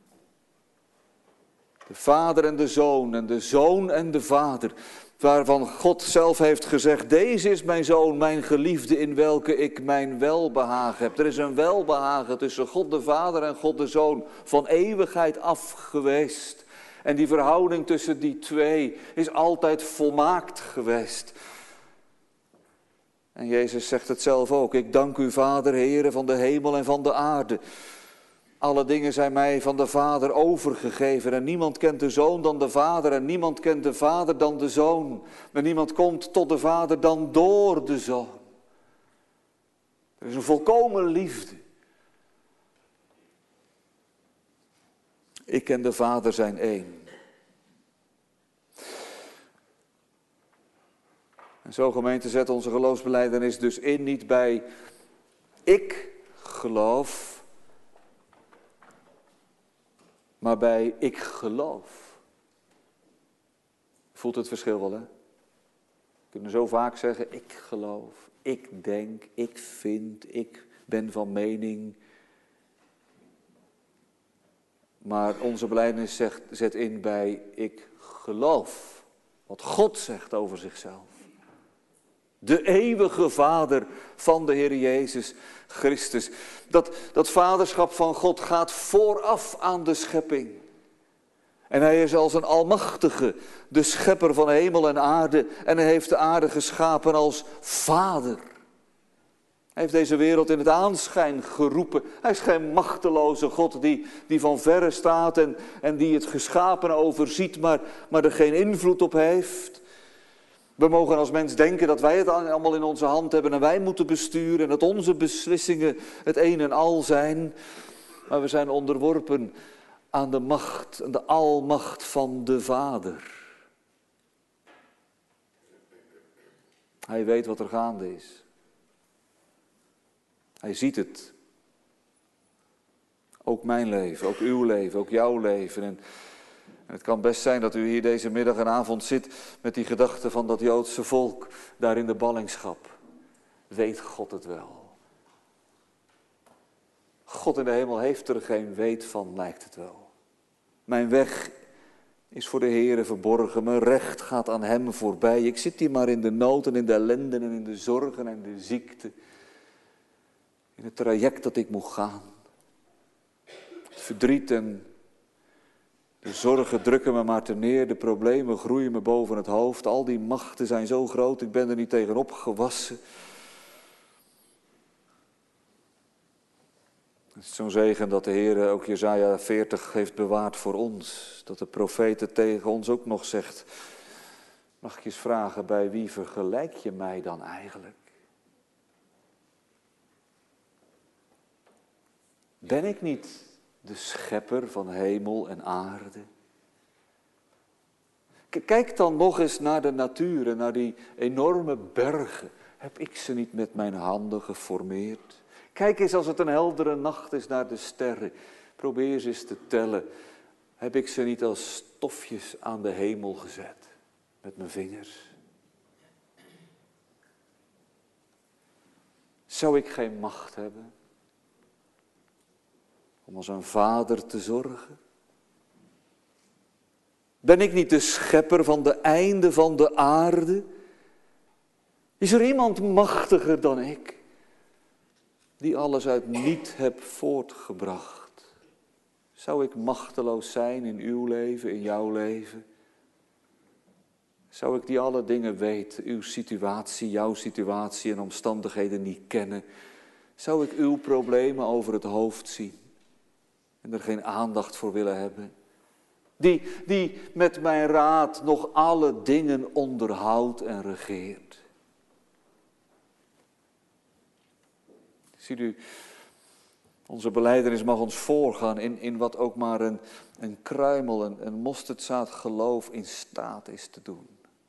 De vader en de zoon en de zoon en de vader, waarvan God zelf heeft gezegd, deze is mijn zoon, mijn geliefde, in welke ik mijn welbehagen heb. Er is een welbehagen tussen God de Vader en God de Zoon, van eeuwigheid af geweest. En die verhouding tussen die twee is altijd volmaakt geweest. En Jezus zegt het zelf ook, ik dank u Vader, Heere van de hemel en van de aarde. Alle dingen zijn mij van de Vader overgegeven en niemand kent de Zoon dan de Vader en niemand kent de Vader dan de Zoon. En niemand komt tot de Vader dan door de Zoon. Er is een volkomen liefde. Ik en de Vader zijn één. En zo, gemeente, zet onze geloofsbelijdenis dus in, niet bij ik geloof, maar bij ik geloof. Voelt het verschil wel, hè? We kunnen zo vaak zeggen, ik geloof, ik denk, ik vind, ik ben van mening. Maar onze belijdenis zegt, zet in bij ik geloof. Wat God zegt over zichzelf. De eeuwige Vader van de Heer Jezus Christus. Dat, dat vaderschap van God gaat vooraf aan de schepping. En hij is als een almachtige, de schepper van hemel en aarde. En hij heeft de aarde geschapen als Vader. Hij heeft deze wereld in het aanschijn geroepen. Hij is geen machteloze God die, die van verre staat en, en die het geschapene overziet, maar, maar er geen invloed op heeft. We mogen als mens denken dat wij het allemaal in onze hand hebben en wij moeten besturen en dat onze beslissingen het een en al zijn. Maar we zijn onderworpen aan de macht, aan de almacht van de Vader. Hij weet wat er gaande is. Hij ziet het. Ook mijn leven, ook uw leven, ook jouw leven. En, en het kan best zijn dat u hier deze middag en avond zit met die gedachte van dat Joodse volk daar in de ballingschap. Weet God het wel? God in de hemel heeft er geen weet van, lijkt het wel. Mijn weg is voor de Heere verborgen, mijn recht gaat aan hem voorbij. Ik zit hier maar in de nood en in de ellende en in de zorgen en de ziekte. In het traject dat ik moet gaan. Het verdriet en de zorgen drukken me maar te neer. De problemen groeien me boven het hoofd. Al die machten zijn zo groot, ik ben er niet tegenop gewassen. Het is zo'n zegen dat de Heer ook Jesaja veertig heeft bewaard voor ons. Dat de profeet het tegen ons ook nog zegt. Mag ik je eens vragen, bij wie vergelijk je mij dan eigenlijk? Ben ik niet de schepper van hemel en aarde? Kijk dan nog eens naar de natuur en naar die enorme bergen. Heb ik ze niet met mijn handen geformeerd? Kijk eens als het een heldere nacht is naar de sterren. Probeer ze eens te tellen. Heb ik ze niet als stofjes aan de hemel gezet met mijn vingers? Zou ik geen macht hebben om als een vader te zorgen? Ben ik niet de schepper van de einden van de aarde? Is er iemand machtiger dan ik, die alles uit niet heb voortgebracht? Zou ik machteloos zijn in uw leven, in jouw leven? Zou ik die alle dingen weten, uw situatie, jouw situatie en omstandigheden niet kennen? Zou ik uw problemen over het hoofd zien en er geen aandacht voor willen hebben? Die, die met mijn raad nog alle dingen onderhoudt en regeert. Ziet u, onze belijdenis mag ons voorgaan in, in wat ook maar een, een kruimel, een, een mosterdzaad geloof in staat is te doen.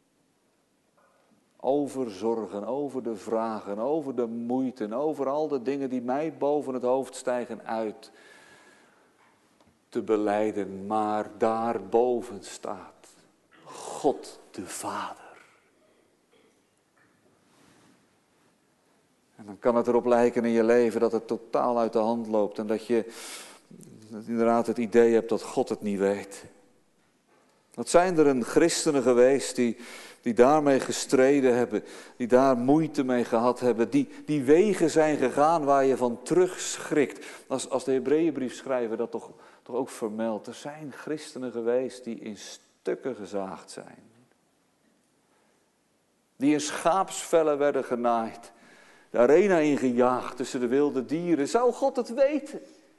Over zorgen, over de vragen, over de moeite, over al de dingen die mij boven het hoofd stijgen uit te belijden. Maar daarboven staat God de Vader. En dan kan het erop lijken in je leven dat het totaal uit de hand loopt en dat je inderdaad het idee hebt dat God het niet weet. Wat zijn er een christenen geweest die, die daarmee gestreden hebben, die daar moeite mee gehad hebben, die, die wegen zijn gegaan waar je van terugschrikt. Als, als de Hebreeënbriefschrijver dat toch, toch ook vermeldt. Er zijn christenen geweest die in stukken gezaagd zijn. Die in schaapsvellen werden genaaid. De arena ingejaagd tussen de wilde dieren. Zou God het weten?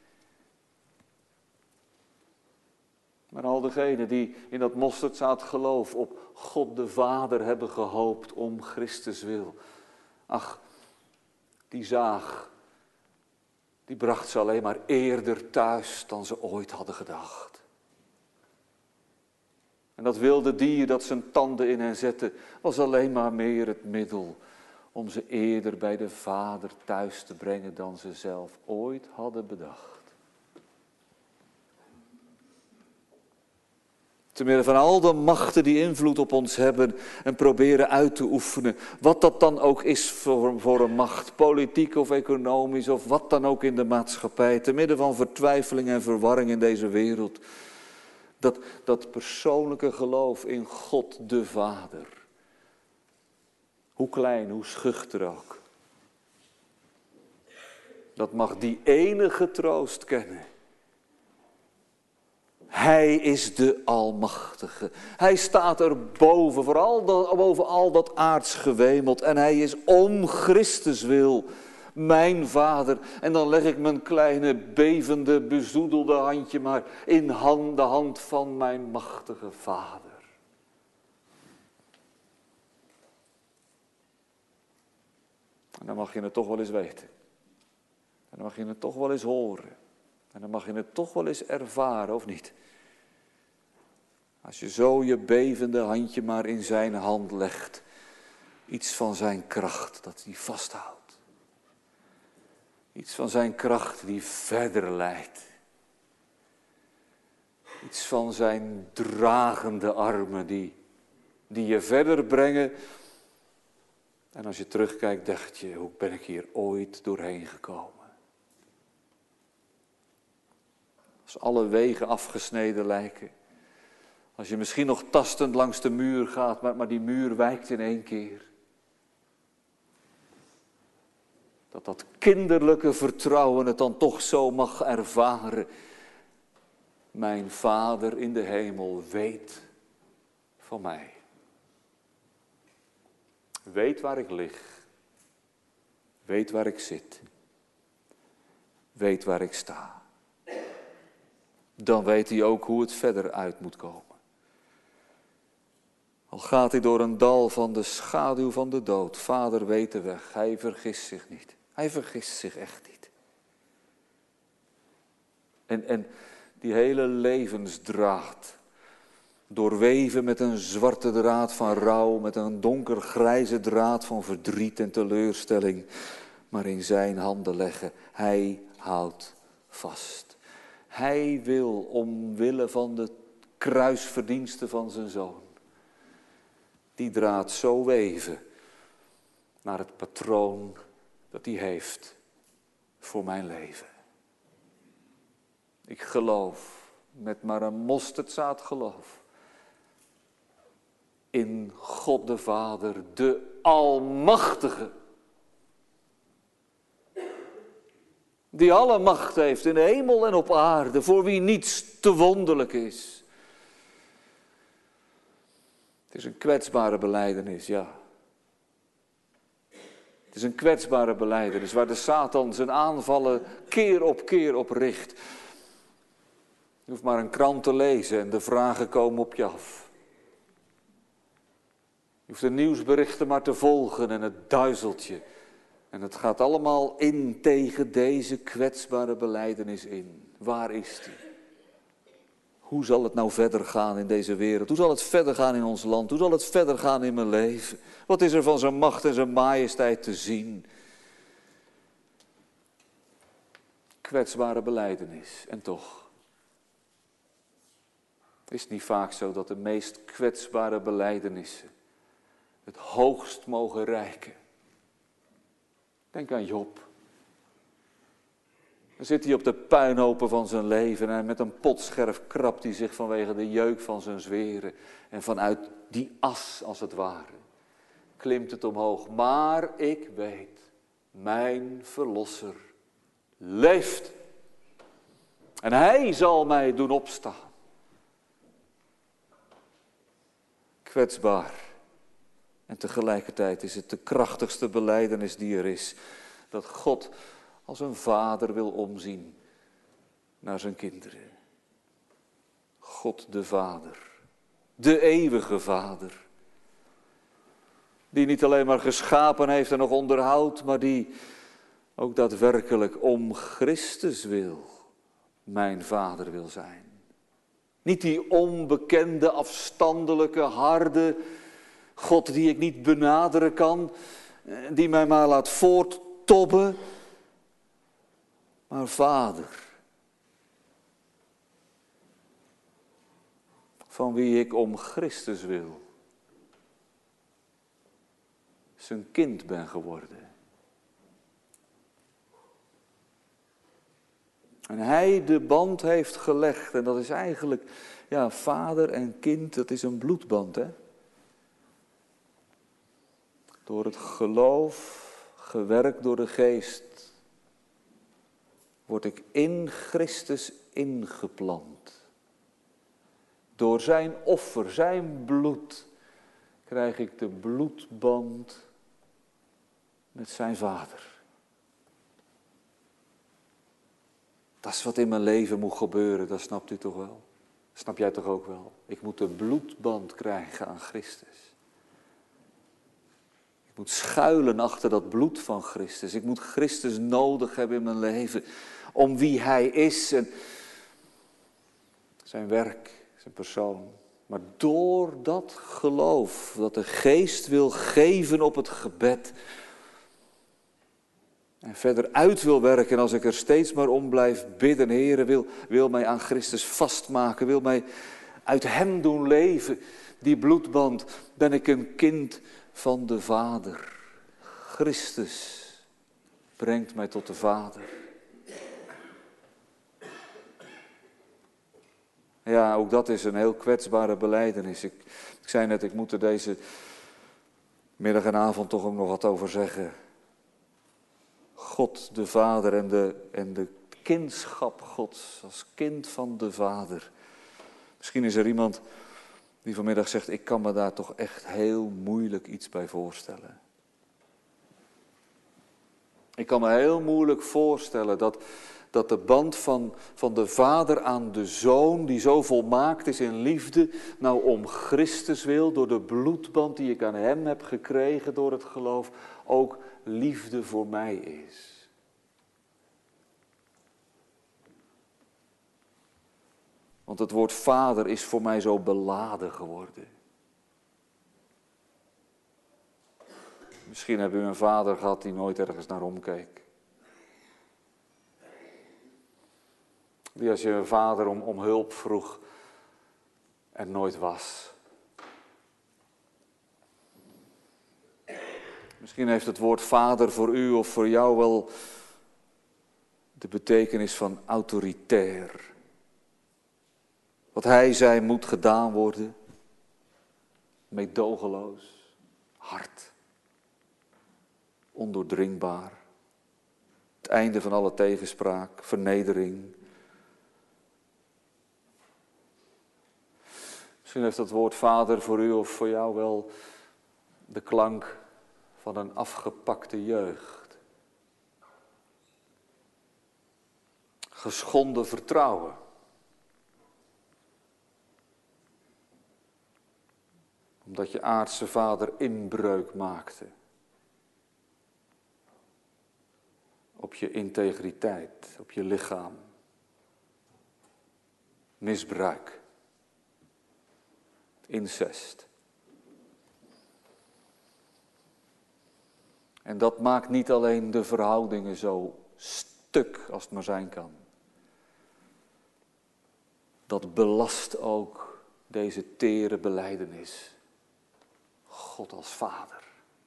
Maar al degenen die in dat mosterdzaad geloof op God de Vader hebben gehoopt om Christus wil. Ach, die zaag, die bracht ze alleen maar eerder thuis dan ze ooit hadden gedacht. En dat wilde dier dat zijn tanden in hen zette, was alleen maar meer het middel om ze eerder bij de Vader thuis te brengen dan ze zelf ooit hadden bedacht. Te midden van al de machten die invloed op ons hebben en proberen uit te oefenen. Wat dat dan ook is voor, voor een macht, politiek of economisch of wat dan ook in de maatschappij. Te midden van vertwijfeling en verwarring in deze wereld. Dat, dat persoonlijke geloof in God de Vader. Hoe klein, hoe schuchter ook. Dat mag die enige troost kennen. Hij is de Almachtige. Hij staat er boven, vooral dat, boven al dat aards gewemeld. En hij is om Christus wil mijn Vader. En dan leg ik mijn kleine, bevende, bezoedelde handje maar in hand, de hand van mijn machtige Vader. En dan mag je het toch wel eens weten. En dan mag je het toch wel eens horen. En dan mag je het toch wel eens ervaren, of niet? Als je zo je bevende handje maar in zijn hand legt. Iets van zijn kracht dat hij vasthoudt. Iets van zijn kracht die verder leidt. Iets van zijn dragende armen die, die je verder brengen. En als je terugkijkt, dacht je, hoe ben ik hier ooit doorheen gekomen? Als alle wegen afgesneden lijken. Als je misschien nog tastend langs de muur gaat, maar, maar die muur wijkt in één keer. Dat dat kinderlijke vertrouwen het dan toch zo mag ervaren. Mijn Vader in de hemel weet van mij. Weet waar ik lig. Weet waar ik zit. Weet waar ik sta. Dan weet hij ook hoe het verder uit moet komen. Al gaat hij door een dal van de schaduw van de dood. Vader weet de weg. Hij vergist zich niet. Hij vergist zich echt niet. En, en die hele levensdraad. Doorweven met een zwarte draad van rouw. Met een donkergrijze draad van verdriet en teleurstelling. Maar in zijn handen leggen. Hij houdt vast. Hij wil omwille van de kruisverdiensten van zijn zoon. Die draad zo weven naar het patroon dat hij heeft voor mijn leven. Ik geloof met maar een mosterdzaad geloof in God de Vader, de Almachtige. Die alle macht heeft in de hemel en op aarde, voor wie niets te wonderlijk is. Het is een kwetsbare belijdenis, ja. Het is een kwetsbare belijdenis waar de Satan zijn aanvallen keer op keer op richt. Je hoeft maar een krant te lezen en de vragen komen op je af. Je hoeft de nieuwsberichten maar te volgen en het duizelt je. En het gaat allemaal in tegen deze kwetsbare belijdenis in. Waar is die? Hoe zal het nou verder gaan in deze wereld? Hoe zal het verder gaan in ons land? Hoe zal het verder gaan in mijn leven? Wat is er van zijn macht en zijn majesteit te zien? Kwetsbare belijdenis. En toch is het niet vaak zo dat de meest kwetsbare belijdenissen het hoogst mogen reiken. Denk aan Job. Dan zit hij op de puinhopen van zijn leven en met een potscherf krabt hij zich vanwege de jeuk van zijn zweren. En vanuit die as, als het ware, klimt het omhoog. Maar ik weet, mijn Verlosser leeft. En hij zal mij doen opstaan. Kwetsbaar. En tegelijkertijd is het de krachtigste belijdenis die er is. Dat God als een vader wil omzien naar zijn kinderen. God de Vader. De eeuwige Vader. Die niet alleen maar geschapen heeft en nog onderhoudt, maar die ook daadwerkelijk om Christus wil mijn Vader wil zijn. Niet die onbekende, afstandelijke, harde God die ik niet benaderen kan, die mij maar laat voorttobben, maar Vader, van wie ik om Christus wil, zijn kind ben geworden. En hij de band heeft gelegd, en dat is eigenlijk, ja, vader en kind, dat is een bloedband, hè. Door het geloof, gewerkt door de geest, word ik in Christus ingeplant. Door zijn offer, zijn bloed, krijg ik de bloedband met zijn Vader. Dat is wat in mijn leven moet gebeuren, dat snapt u toch wel? Snap jij toch ook wel? Ik moet de bloedband krijgen aan Christus. Ik moet schuilen achter dat bloed van Christus. Ik moet Christus nodig hebben in mijn leven. Om wie hij is en zijn werk, zijn persoon. Maar door dat geloof dat de geest wil geven op het gebed. En verder uit wil werken als ik er steeds maar om blijf bidden. Heere, wil, wil mij aan Christus vastmaken. Wil mij uit hem doen leven. Die bloedband, ben ik een kind van de Vader. Christus brengt mij tot de Vader. Ja, ook dat is een heel kwetsbare belijdenis. Ik, ik zei net, ik moet er deze middag en avond toch ook nog wat over zeggen. God de Vader en de, en de kindschap Gods als kind van de Vader. Misschien is er iemand die vanmiddag zegt, ik kan me daar toch echt heel moeilijk iets bij voorstellen. Ik kan me heel moeilijk voorstellen dat, dat de band van, van de vader aan de zoon, die zo volmaakt is in liefde, nou om Christus wil, door de bloedband die ik aan hem heb gekregen door het geloof, ook liefde voor mij is. Want het woord vader is voor mij zo beladen geworden. Misschien hebben u een vader gehad die nooit ergens naar omkeek. Die als je een vader om, om hulp vroeg, er nooit was. Misschien heeft het woord vader voor u of voor jou wel de betekenis van autoritair. Wat hij zei moet gedaan worden. meedogenloos, hard, ondoordringbaar. Het einde van alle tegenspraak, vernedering. Misschien heeft dat woord vader voor u of voor jou wel de klank van een afgepakte jeugd. Geschonden vertrouwen. Omdat je aardse vader inbreuk maakte. Op je integriteit, op je lichaam. Misbruik. Incest. En dat maakt niet alleen de verhoudingen zo stuk als het maar zijn kan. Dat belast ook deze tere belijdenis. God als Vader.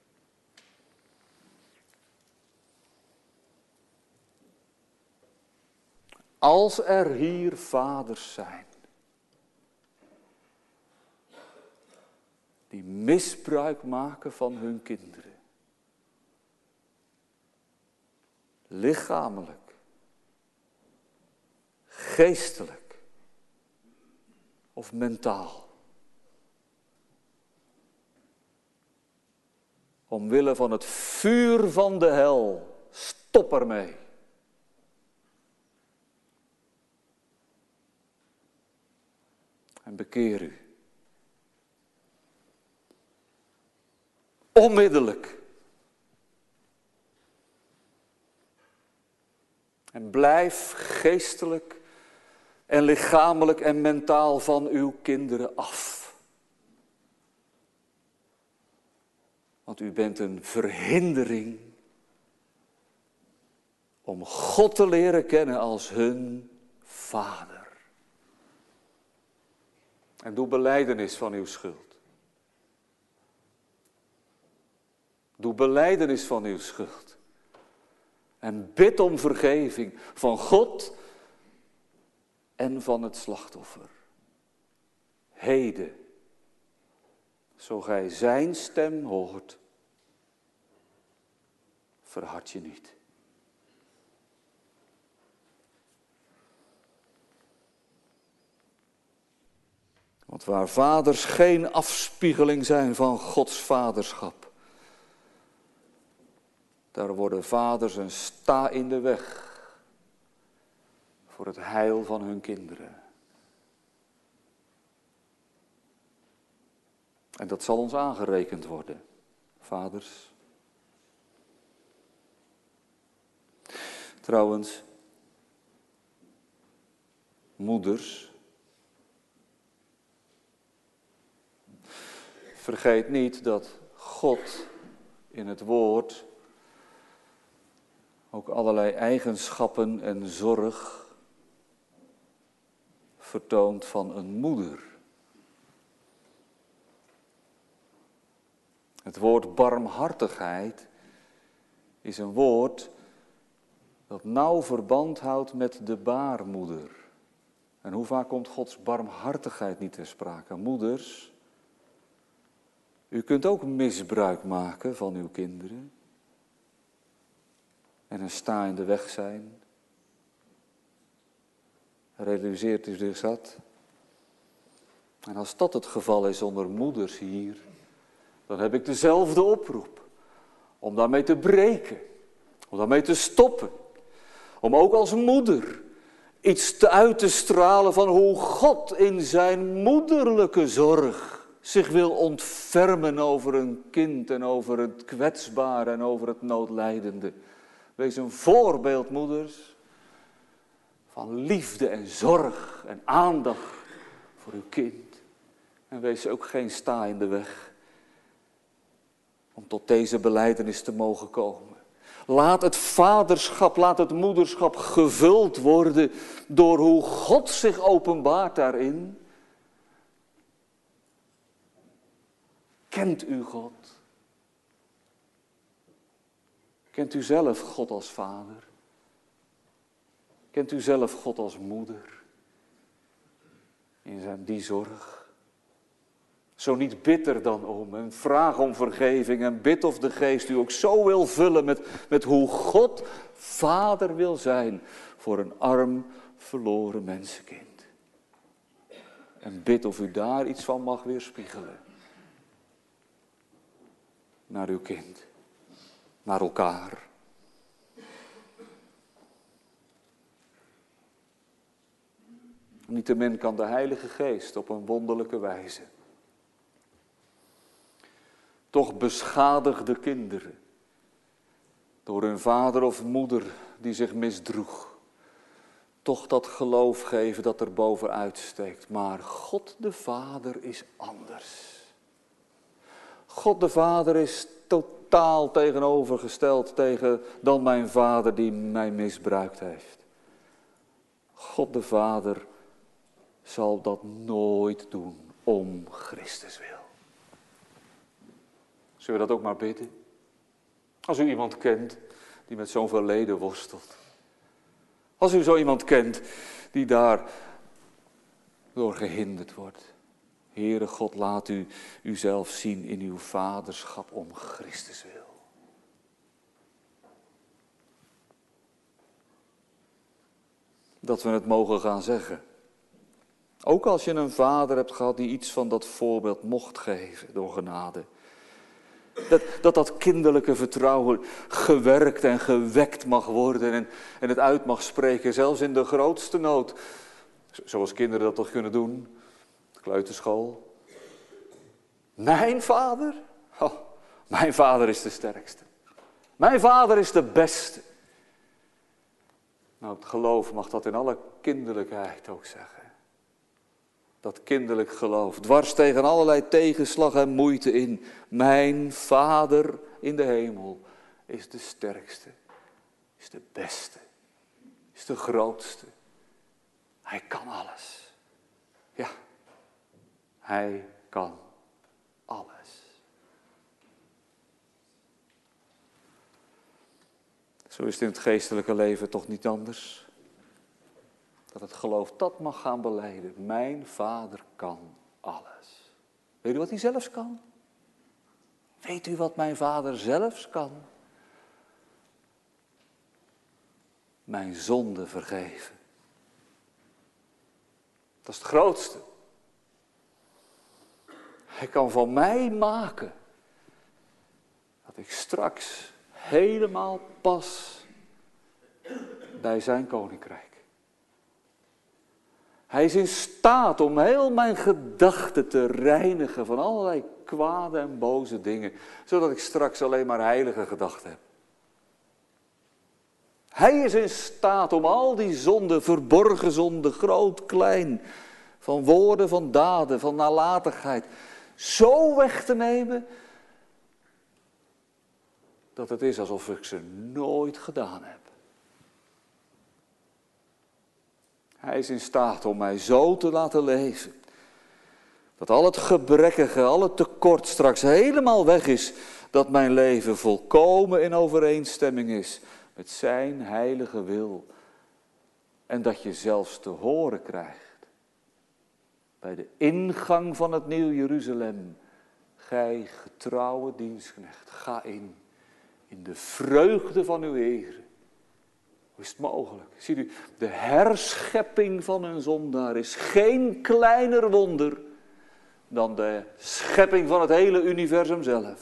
Als er hier vaders zijn die misbruik maken van hun kinderen, lichamelijk, geestelijk of mentaal, omwille van het vuur van de hel, stop ermee. En bekeer u. Onmiddellijk. En blijf geestelijk en lichamelijk en mentaal van uw kinderen af. Want u bent een verhindering om God te leren kennen als hun Vader. En doe belijdenis van uw schuld. Doe belijdenis van uw schuld. En bid om vergeving van God en van het slachtoffer. Heden, zo gij zijn stem hoort, verhard je niet. Want waar vaders geen afspiegeling zijn van Gods vaderschap, daar worden vaders een sta in de weg voor het heil van hun kinderen. En dat zal ons aangerekend worden, vaders. Trouwens, moeders, vergeet niet dat God in het woord ook allerlei eigenschappen en zorg vertoont van een moeder. Het woord barmhartigheid is een woord dat nauw verband houdt met de baarmoeder. En hoe vaak komt Gods barmhartigheid niet ter sprake? Moeders, u kunt ook misbruik maken van uw kinderen en een sta in de weg zijn. Realiseert u zich dat? En als dat het geval is onder moeders hier, dan heb ik dezelfde oproep om daarmee te breken, om daarmee te stoppen. Om ook als moeder iets te uit te stralen van hoe God in zijn moederlijke zorg zich wil ontfermen over een kind en over het kwetsbare en over het noodlijdende. Wees een voorbeeld, moeders, van liefde en zorg en aandacht voor uw kind. En wees ook geen sta in de weg om tot deze belijdenis te mogen komen. Laat het vaderschap, laat het moederschap gevuld worden door hoe God zich openbaart daarin. Kent u God? Kent u zelf God als vader? Kent u zelf God als moeder? In zijn die zorg? Zo niet bid er dan om en vraag om vergeving en bid of de Geest u ook zo wil vullen met, met hoe God Vader wil zijn voor een arm, verloren mensenkind. En bid of u daar iets van mag weerspiegelen. Naar uw kind, naar elkaar. Niettemin kan de Heilige Geest op een wonderlijke wijze toch beschadigde kinderen door hun vader of moeder die zich misdroeg, toch dat geloof geven dat er bovenuit steekt. Maar God de Vader is anders. God de Vader is totaal tegenovergesteld tegen dan mijn vader die mij misbruikt heeft. God de Vader zal dat nooit doen om Christus wil. Zullen we dat ook maar bidden? Als u iemand kent die met zo'n verleden worstelt. Als u zo iemand kent die daar door gehinderd wordt. Heere God, laat u uzelf zien in uw vaderschap om Christus wil. Dat we het mogen gaan zeggen. Ook als je een vader hebt gehad die iets van dat voorbeeld mocht geven door genade. Dat, dat dat kinderlijke vertrouwen gewerkt en gewekt mag worden en, en het uit mag spreken, zelfs in de grootste nood. Zoals kinderen dat toch kunnen doen, de kleuterschool. Mijn vader? Oh, mijn vader is de sterkste. Mijn vader is de beste. Nou, het geloof mag dat in alle kinderlijkheid ook zeggen. Dat kinderlijk geloof, dwars tegen allerlei tegenslag en moeite in. Mijn Vader in de hemel is de sterkste, is de beste, is de grootste. Hij kan alles. Ja, hij kan alles. Zo is het in het geestelijke leven toch niet anders. Dat het geloof dat mag gaan belijden. Mijn Vader kan alles. Weet u wat hij zelfs kan? Weet u wat mijn Vader zelfs kan? Mijn zonde vergeven. Dat is het grootste. Hij kan van mij maken dat ik straks helemaal pas bij zijn koninkrijk. Hij is in staat om heel mijn gedachten te reinigen van allerlei kwade en boze dingen, zodat ik straks alleen maar heilige gedachten heb. Hij is in staat om al die zonden, verborgen zonden, groot, klein, van woorden, van daden, van nalatigheid, zo weg te nemen, dat het is alsof ik ze nooit gedaan heb. Hij is in staat om mij zo te laten leven, dat al het gebrekkige, al het tekort straks helemaal weg is, dat mijn leven volkomen in overeenstemming is met zijn heilige wil. En dat je zelfs te horen krijgt, bij de ingang van het Nieuw Jeruzalem, gij getrouwe dienstknecht, ga in, in de vreugde van uw Heer. Hoe is het mogelijk? Ziet u, de herschepping van een zondaar is geen kleiner wonder dan de schepping van het hele universum zelf.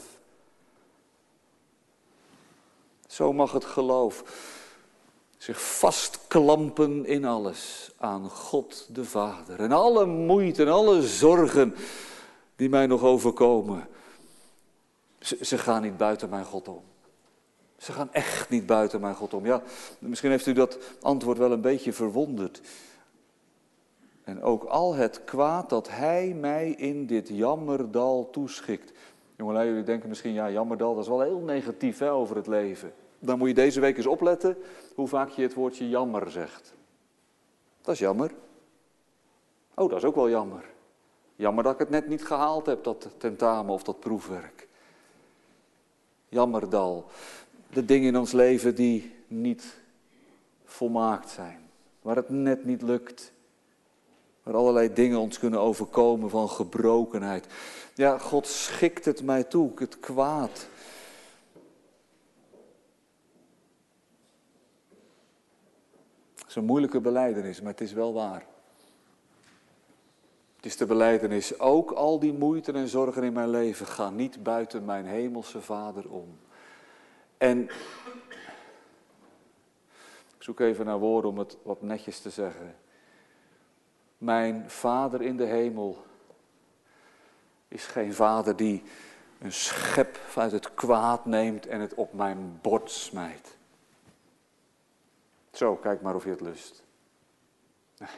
Zo mag het geloof zich vastklampen in alles aan God de Vader. En alle moeite en alle zorgen die mij nog overkomen, ze, ze gaan niet buiten mijn God om. Ze gaan echt niet buiten mijn God om. Ja, misschien heeft u dat antwoord wel een beetje verwonderd. En ook al het kwaad dat hij mij in dit jammerdal toeschikt. Jongelui, jullie denken misschien, ja, jammerdal, dat is wel heel negatief hè, over het leven. Dan moet je deze week eens opletten hoe vaak je het woordje jammer zegt. Dat is jammer. Oh, dat is ook wel jammer. Jammer dat ik het net niet gehaald heb, dat tentamen of dat proefwerk. Jammerdal. De dingen in ons leven die niet volmaakt zijn. Waar het net niet lukt. Waar allerlei dingen ons kunnen overkomen van gebrokenheid. Ja, God schikt het mij toe, het kwaad. Het is een moeilijke belijdenis, maar het is wel waar. Het is de belijdenis, ook al die moeite en zorgen in mijn leven gaan niet buiten mijn hemelse Vader om. En ik zoek even naar woorden om het wat netjes te zeggen. Mijn Vader in de hemel is geen vader die een schep uit het kwaad neemt en het op mijn bord smijt. Zo, kijk maar of je het lust. Nee.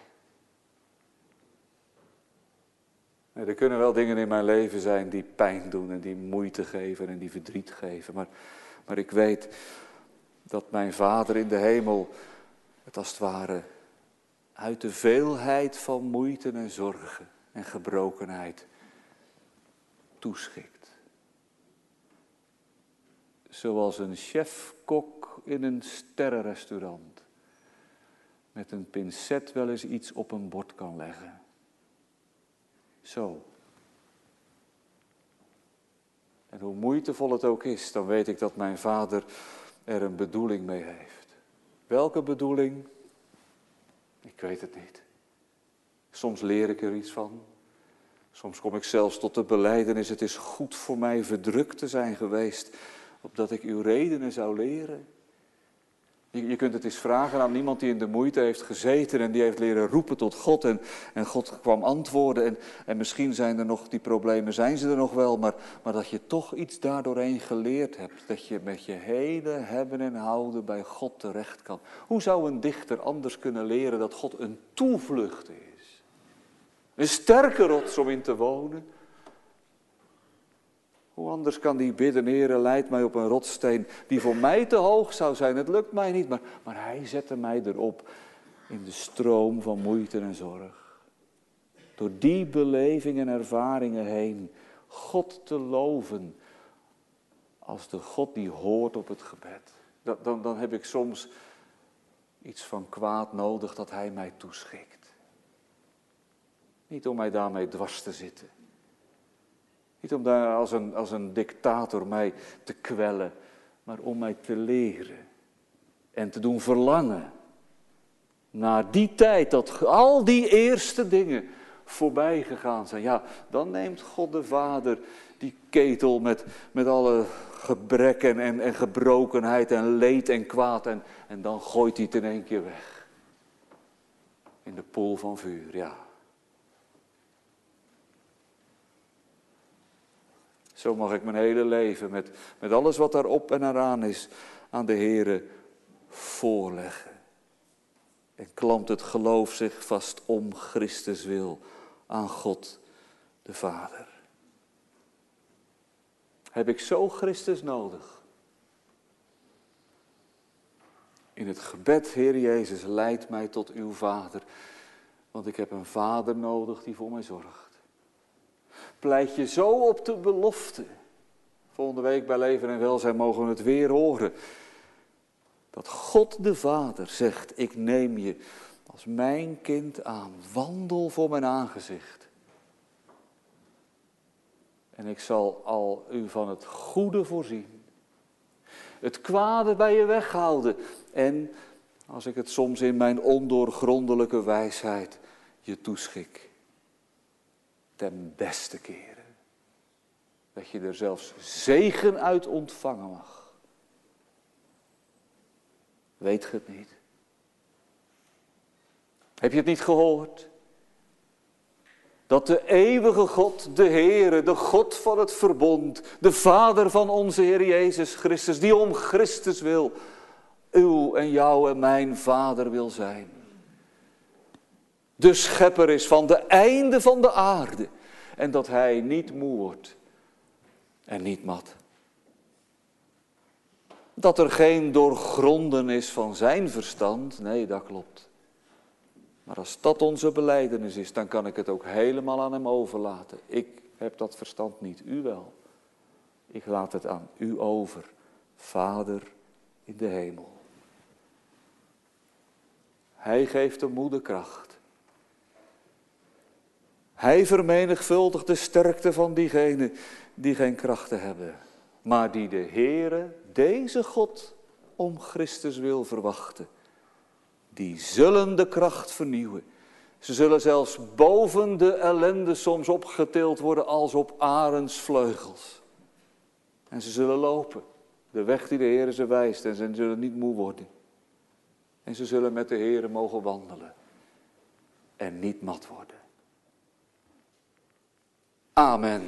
Nee, er kunnen wel dingen in mijn leven zijn die pijn doen en die moeite geven en die verdriet geven. Maar, maar ik weet dat mijn Vader in de hemel het als het ware uit de veelheid van moeite en zorgen en gebrokenheid toeschikt. Zoals een chef-kok in een sterrenrestaurant met een pincet wel eens iets op een bord kan leggen. Zo. En hoe moeitevol het ook is, dan weet ik dat mijn Vader er een bedoeling mee heeft. Welke bedoeling? Ik weet het niet. Soms leer ik er iets van. Soms kom ik zelfs tot de belijdenis, het is goed voor mij verdrukt te zijn geweest, opdat ik uw redenen zou leren. Je, je kunt het eens vragen aan iemand die in de moeite heeft gezeten en die heeft leren roepen tot God en, en God kwam antwoorden. En, en misschien zijn er nog, die problemen zijn ze er nog wel, maar, maar dat je toch iets daardoorheen geleerd hebt. Dat je met je hele hebben en houden bij God terecht kan. Hoe zou een dichter anders kunnen leren dat God een toevlucht is? Een sterke rots om in te wonen. Hoe anders kan die bidden, Heere, leid mij op een rotssteen die voor mij te hoog zou zijn. Het lukt mij niet, maar, maar hij zette mij erop in de stroom van moeite en zorg. Door die belevingen en ervaringen heen God te loven als de God die hoort op het gebed. Dan, dan, dan heb ik soms iets van kwaad nodig dat hij mij toeschikt. Niet om mij daarmee dwars te zitten. Niet om daar als een, als een dictator mij te kwellen, maar om mij te leren en te doen verlangen naar die tijd dat al die eerste dingen voorbij gegaan zijn. Ja, dan neemt God de Vader die ketel met, met alle gebrekken en, en gebrokenheid en leed en kwaad en, en dan gooit hij het in één keer weg. In de poel van vuur, ja. Zo mag ik mijn hele leven met, met alles wat daarop en eraan is aan de Heere voorleggen. En klampt het geloof zich vast om Christus wil aan God de Vader. Heb ik zo Christus nodig? In het gebed, Heer Jezus, leid mij tot uw Vader. Want ik heb een Vader nodig die voor mij zorgt. Pleit je zo op de belofte. Volgende week bij Leven en Welzijn mogen we het weer horen. Dat God de Vader zegt, ik neem je als mijn kind aan. Wandel voor mijn aangezicht. En ik zal al u van het goede voorzien. Het kwade bij je weghouden. En, als ik het soms in mijn ondoorgrondelijke wijsheid je toeschik. Ten beste keren. Dat je er zelfs zegen uit ontvangen mag. Weet je het niet? Heb je het niet gehoord? Dat de eeuwige God, de Heere, de God van het verbond, de Vader van onze Heer Jezus Christus, die om Christus wil, uw en jou en mijn Vader wil zijn. De schepper is van de einde van de aarde. En dat hij niet moe wordt en niet mat. Dat er geen doorgronden is van zijn verstand, nee, dat klopt. Maar als dat onze belijdenis is, dan kan ik het ook helemaal aan hem overlaten. Ik heb dat verstand niet, u wel. Ik laat het aan u over, Vader in de hemel. Hij geeft de moederkracht. Hij vermenigvuldigt de sterkte van diegenen die geen krachten hebben, maar die de Heere, deze God, om Christus wil verwachten. Die zullen de kracht vernieuwen. Ze zullen zelfs boven de ellende soms opgetild worden als op arendsvleugels. En ze zullen lopen, de weg die de Heere ze wijst, en ze zullen niet moe worden. En ze zullen met de Heere mogen wandelen en niet mat worden. Amen.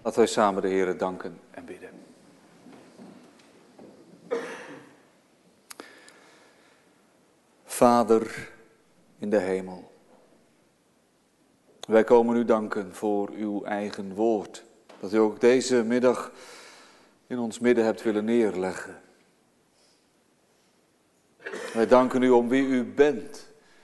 Laten wij samen de Heere danken en bidden. Vader in de hemel, wij komen u danken voor uw eigen woord, dat u ook deze middag in ons midden hebt willen neerleggen. Wij danken u om wie u bent,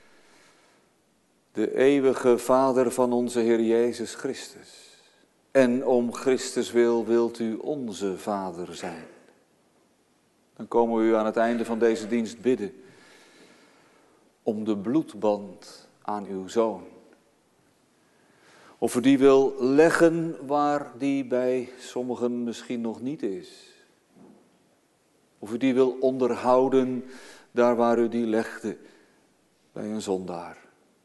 de eeuwige Vader van onze Heer Jezus Christus. En om Christus wil, wilt u onze Vader zijn. Dan komen we u aan het einde van deze dienst bidden om de bloedband aan uw Zoon. Of u die wil leggen waar die bij sommigen misschien nog niet is. Of u die wil onderhouden daar waar u die legde bij een zondaar.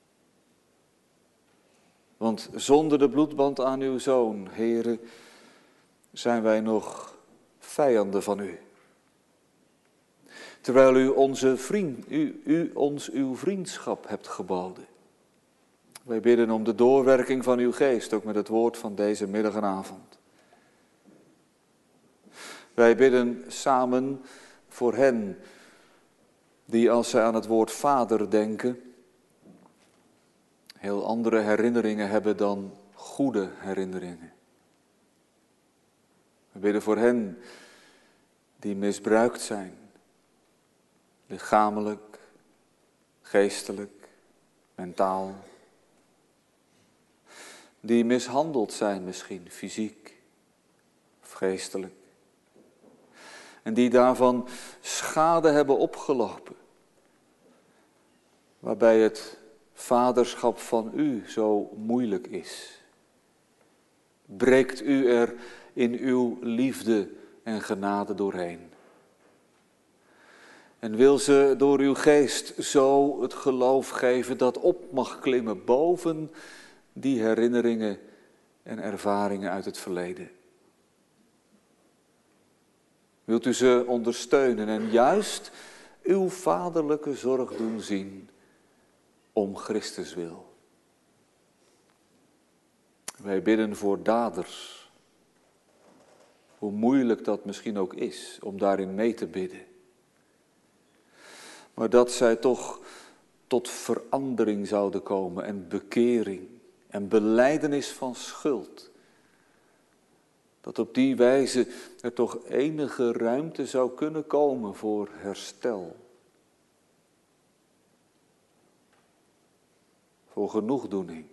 Want zonder de bloedband aan uw Zoon, Heere, zijn wij nog vijanden van u. Terwijl u, onze vriend, u, u ons uw vriendschap hebt geboden. Wij bidden om de doorwerking van uw geest, ook met het woord van deze middag en avond. Wij bidden samen voor hen die als zij aan het woord vader denken, heel andere herinneringen hebben dan goede herinneringen. We bidden voor hen die misbruikt zijn, lichamelijk, geestelijk, mentaal. Die mishandeld zijn misschien, fysiek of geestelijk. En die daarvan schade hebben opgelopen. Waarbij het vaderschap van u zo moeilijk is. Breekt u er in uw liefde en genade doorheen. En wil ze door uw geest zo het geloof geven dat op mag klimmen boven die herinneringen en ervaringen uit het verleden. Wilt u ze ondersteunen en juist uw vaderlijke zorg doen zien om Christus wil. Wij bidden voor daders, hoe moeilijk dat misschien ook is om daarin mee te bidden. Maar dat zij toch tot verandering zouden komen en bekering en belijdenis van schuld. Dat op die wijze er toch enige ruimte zou kunnen komen voor herstel. Voor genoegdoening.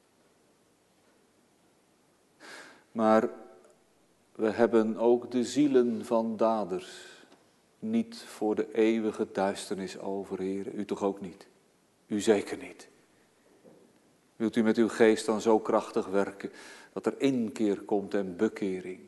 Maar we hebben ook de zielen van daders niet voor de eeuwige duisternis over, Heer. U toch ook niet? U zeker niet. Wilt u met uw geest dan zo krachtig werken dat er inkeer komt en bekering?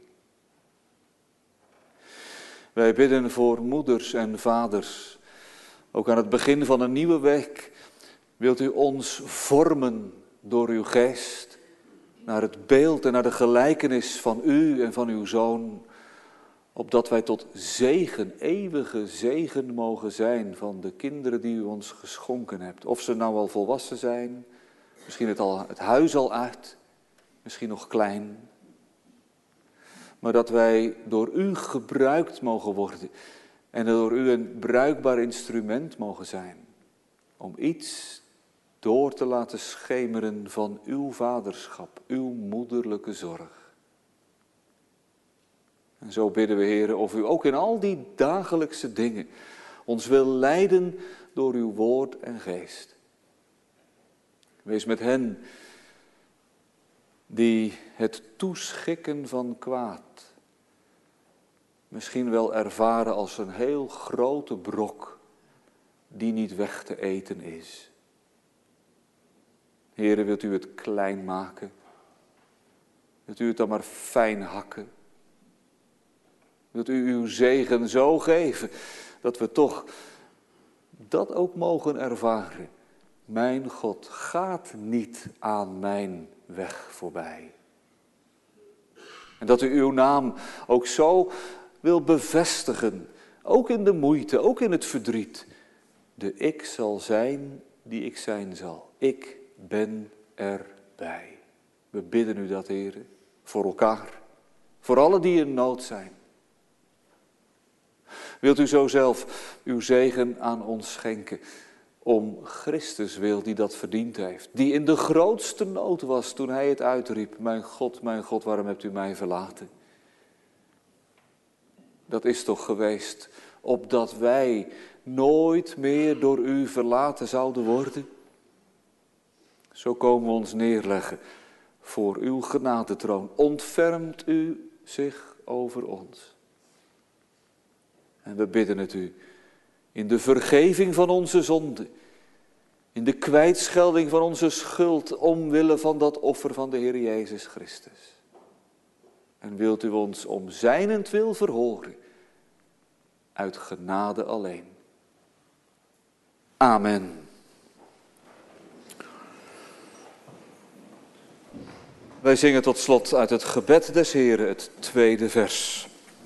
Wij bidden voor moeders en vaders. Ook aan het begin van een nieuwe week wilt u ons vormen door uw geest naar het beeld en naar de gelijkenis van u en van uw Zoon, opdat wij tot zegen, eeuwige zegen mogen zijn van de kinderen die u ons geschonken hebt. Of ze nou al volwassen zijn, misschien het, al, het huis al uit, misschien nog klein. Maar dat wij door u gebruikt mogen worden en door u een bruikbaar instrument mogen zijn. Om iets door te laten schemeren van uw vaderschap, uw moederlijke zorg. En zo bidden we, Heere, of u ook in al die dagelijkse dingen ons wil leiden door uw woord en geest. Wees met hen die het toeschikken van kwaad misschien wel ervaren als een heel grote brok die niet weg te eten is. Heere, wilt u het klein maken? Wilt u het dan maar fijn hakken? Wilt u uw zegen zo geven dat we toch dat ook mogen ervaren? Mijn God gaat niet aan mijn weg voorbij. En dat u uw naam ook zo wil bevestigen, ook in de moeite, ook in het verdriet. De ik zal zijn die ik zijn zal. Ik ben erbij. We bidden u dat, Heere, voor elkaar, Voor allen die in nood zijn. Wilt u zo zelf uw zegen aan ons schenken, om Christus wil die dat verdiend heeft, die in de grootste nood was toen hij het uitriep, mijn God, mijn God, waarom hebt u mij verlaten? Dat is toch geweest, opdat wij nooit meer door u verlaten zouden worden? Zo komen we ons neerleggen voor uw genadetroon. Ontfermt u zich over ons. En we bidden het u in de vergeving van onze zonden, in de kwijtschelding van onze schuld, omwille van dat offer van de Heer Jezus Christus. En wilt u ons om zijnentwil verhoren, uit genade alleen. Amen. Wij zingen tot slot uit het gebed des Heren, het tweede vers.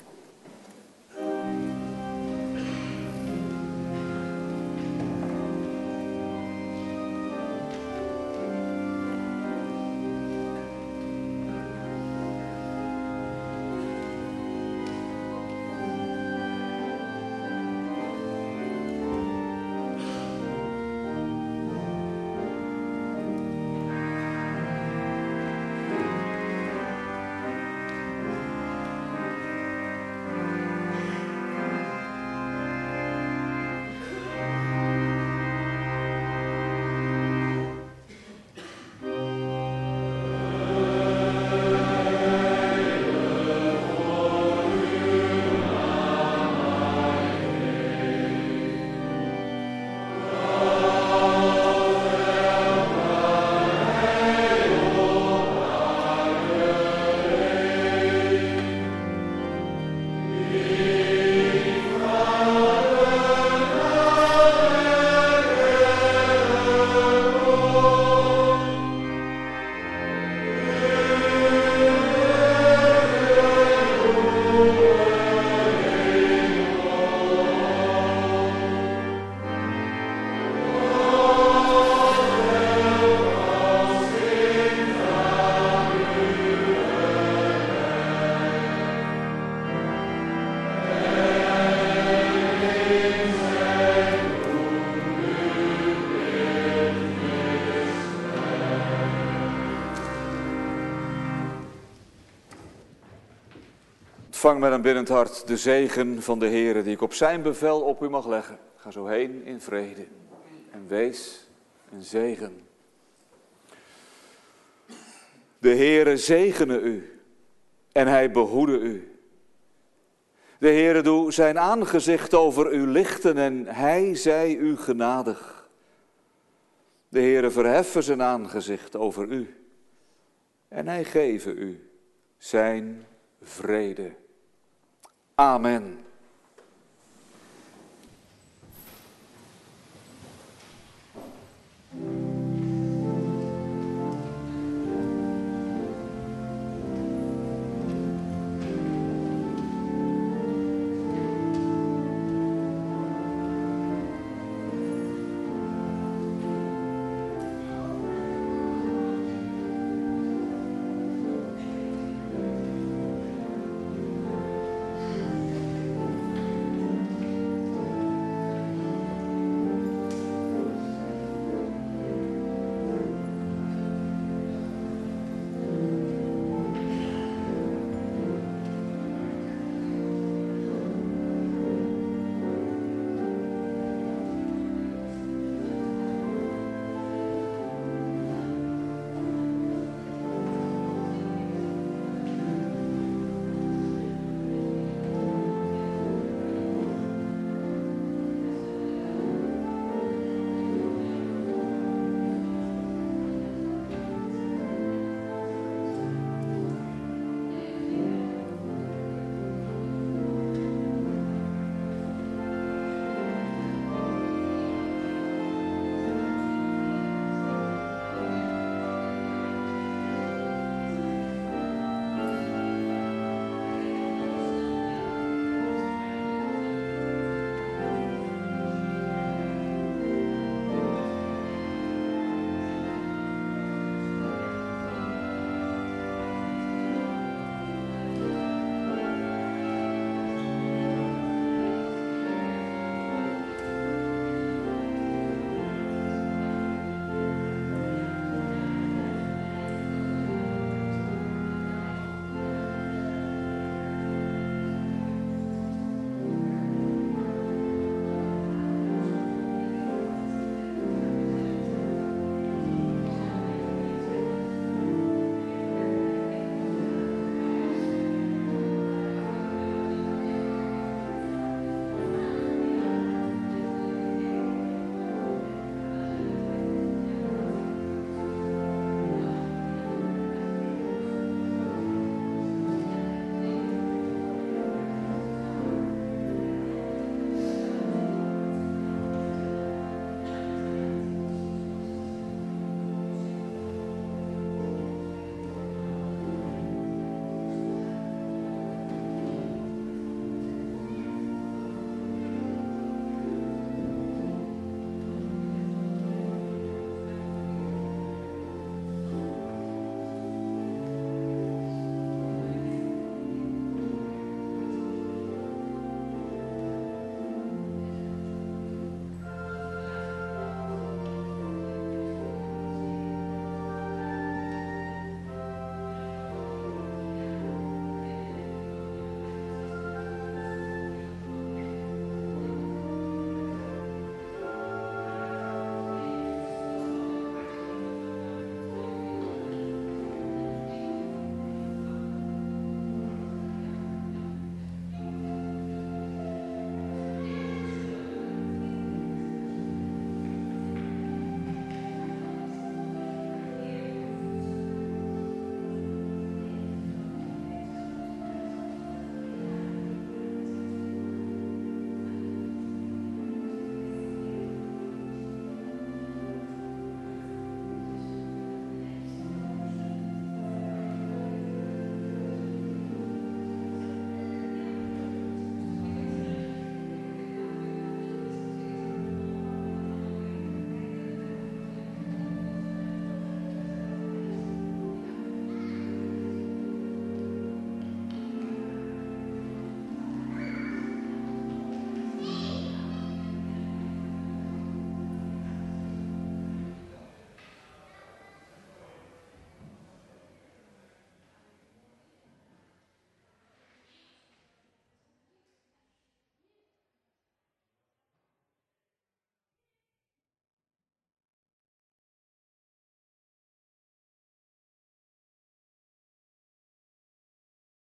Ontvang met een biddend hart de zegen van de Heere die ik op zijn bevel op u mag leggen. Ga zo heen in vrede en wees een zegen. De Heere zegene u en hij behoede u. De Heere doe zijn aangezicht over u lichten en hij zij u genadig. De Heere verheffen zijn aangezicht over u en hij geven u zijn vrede. Amen.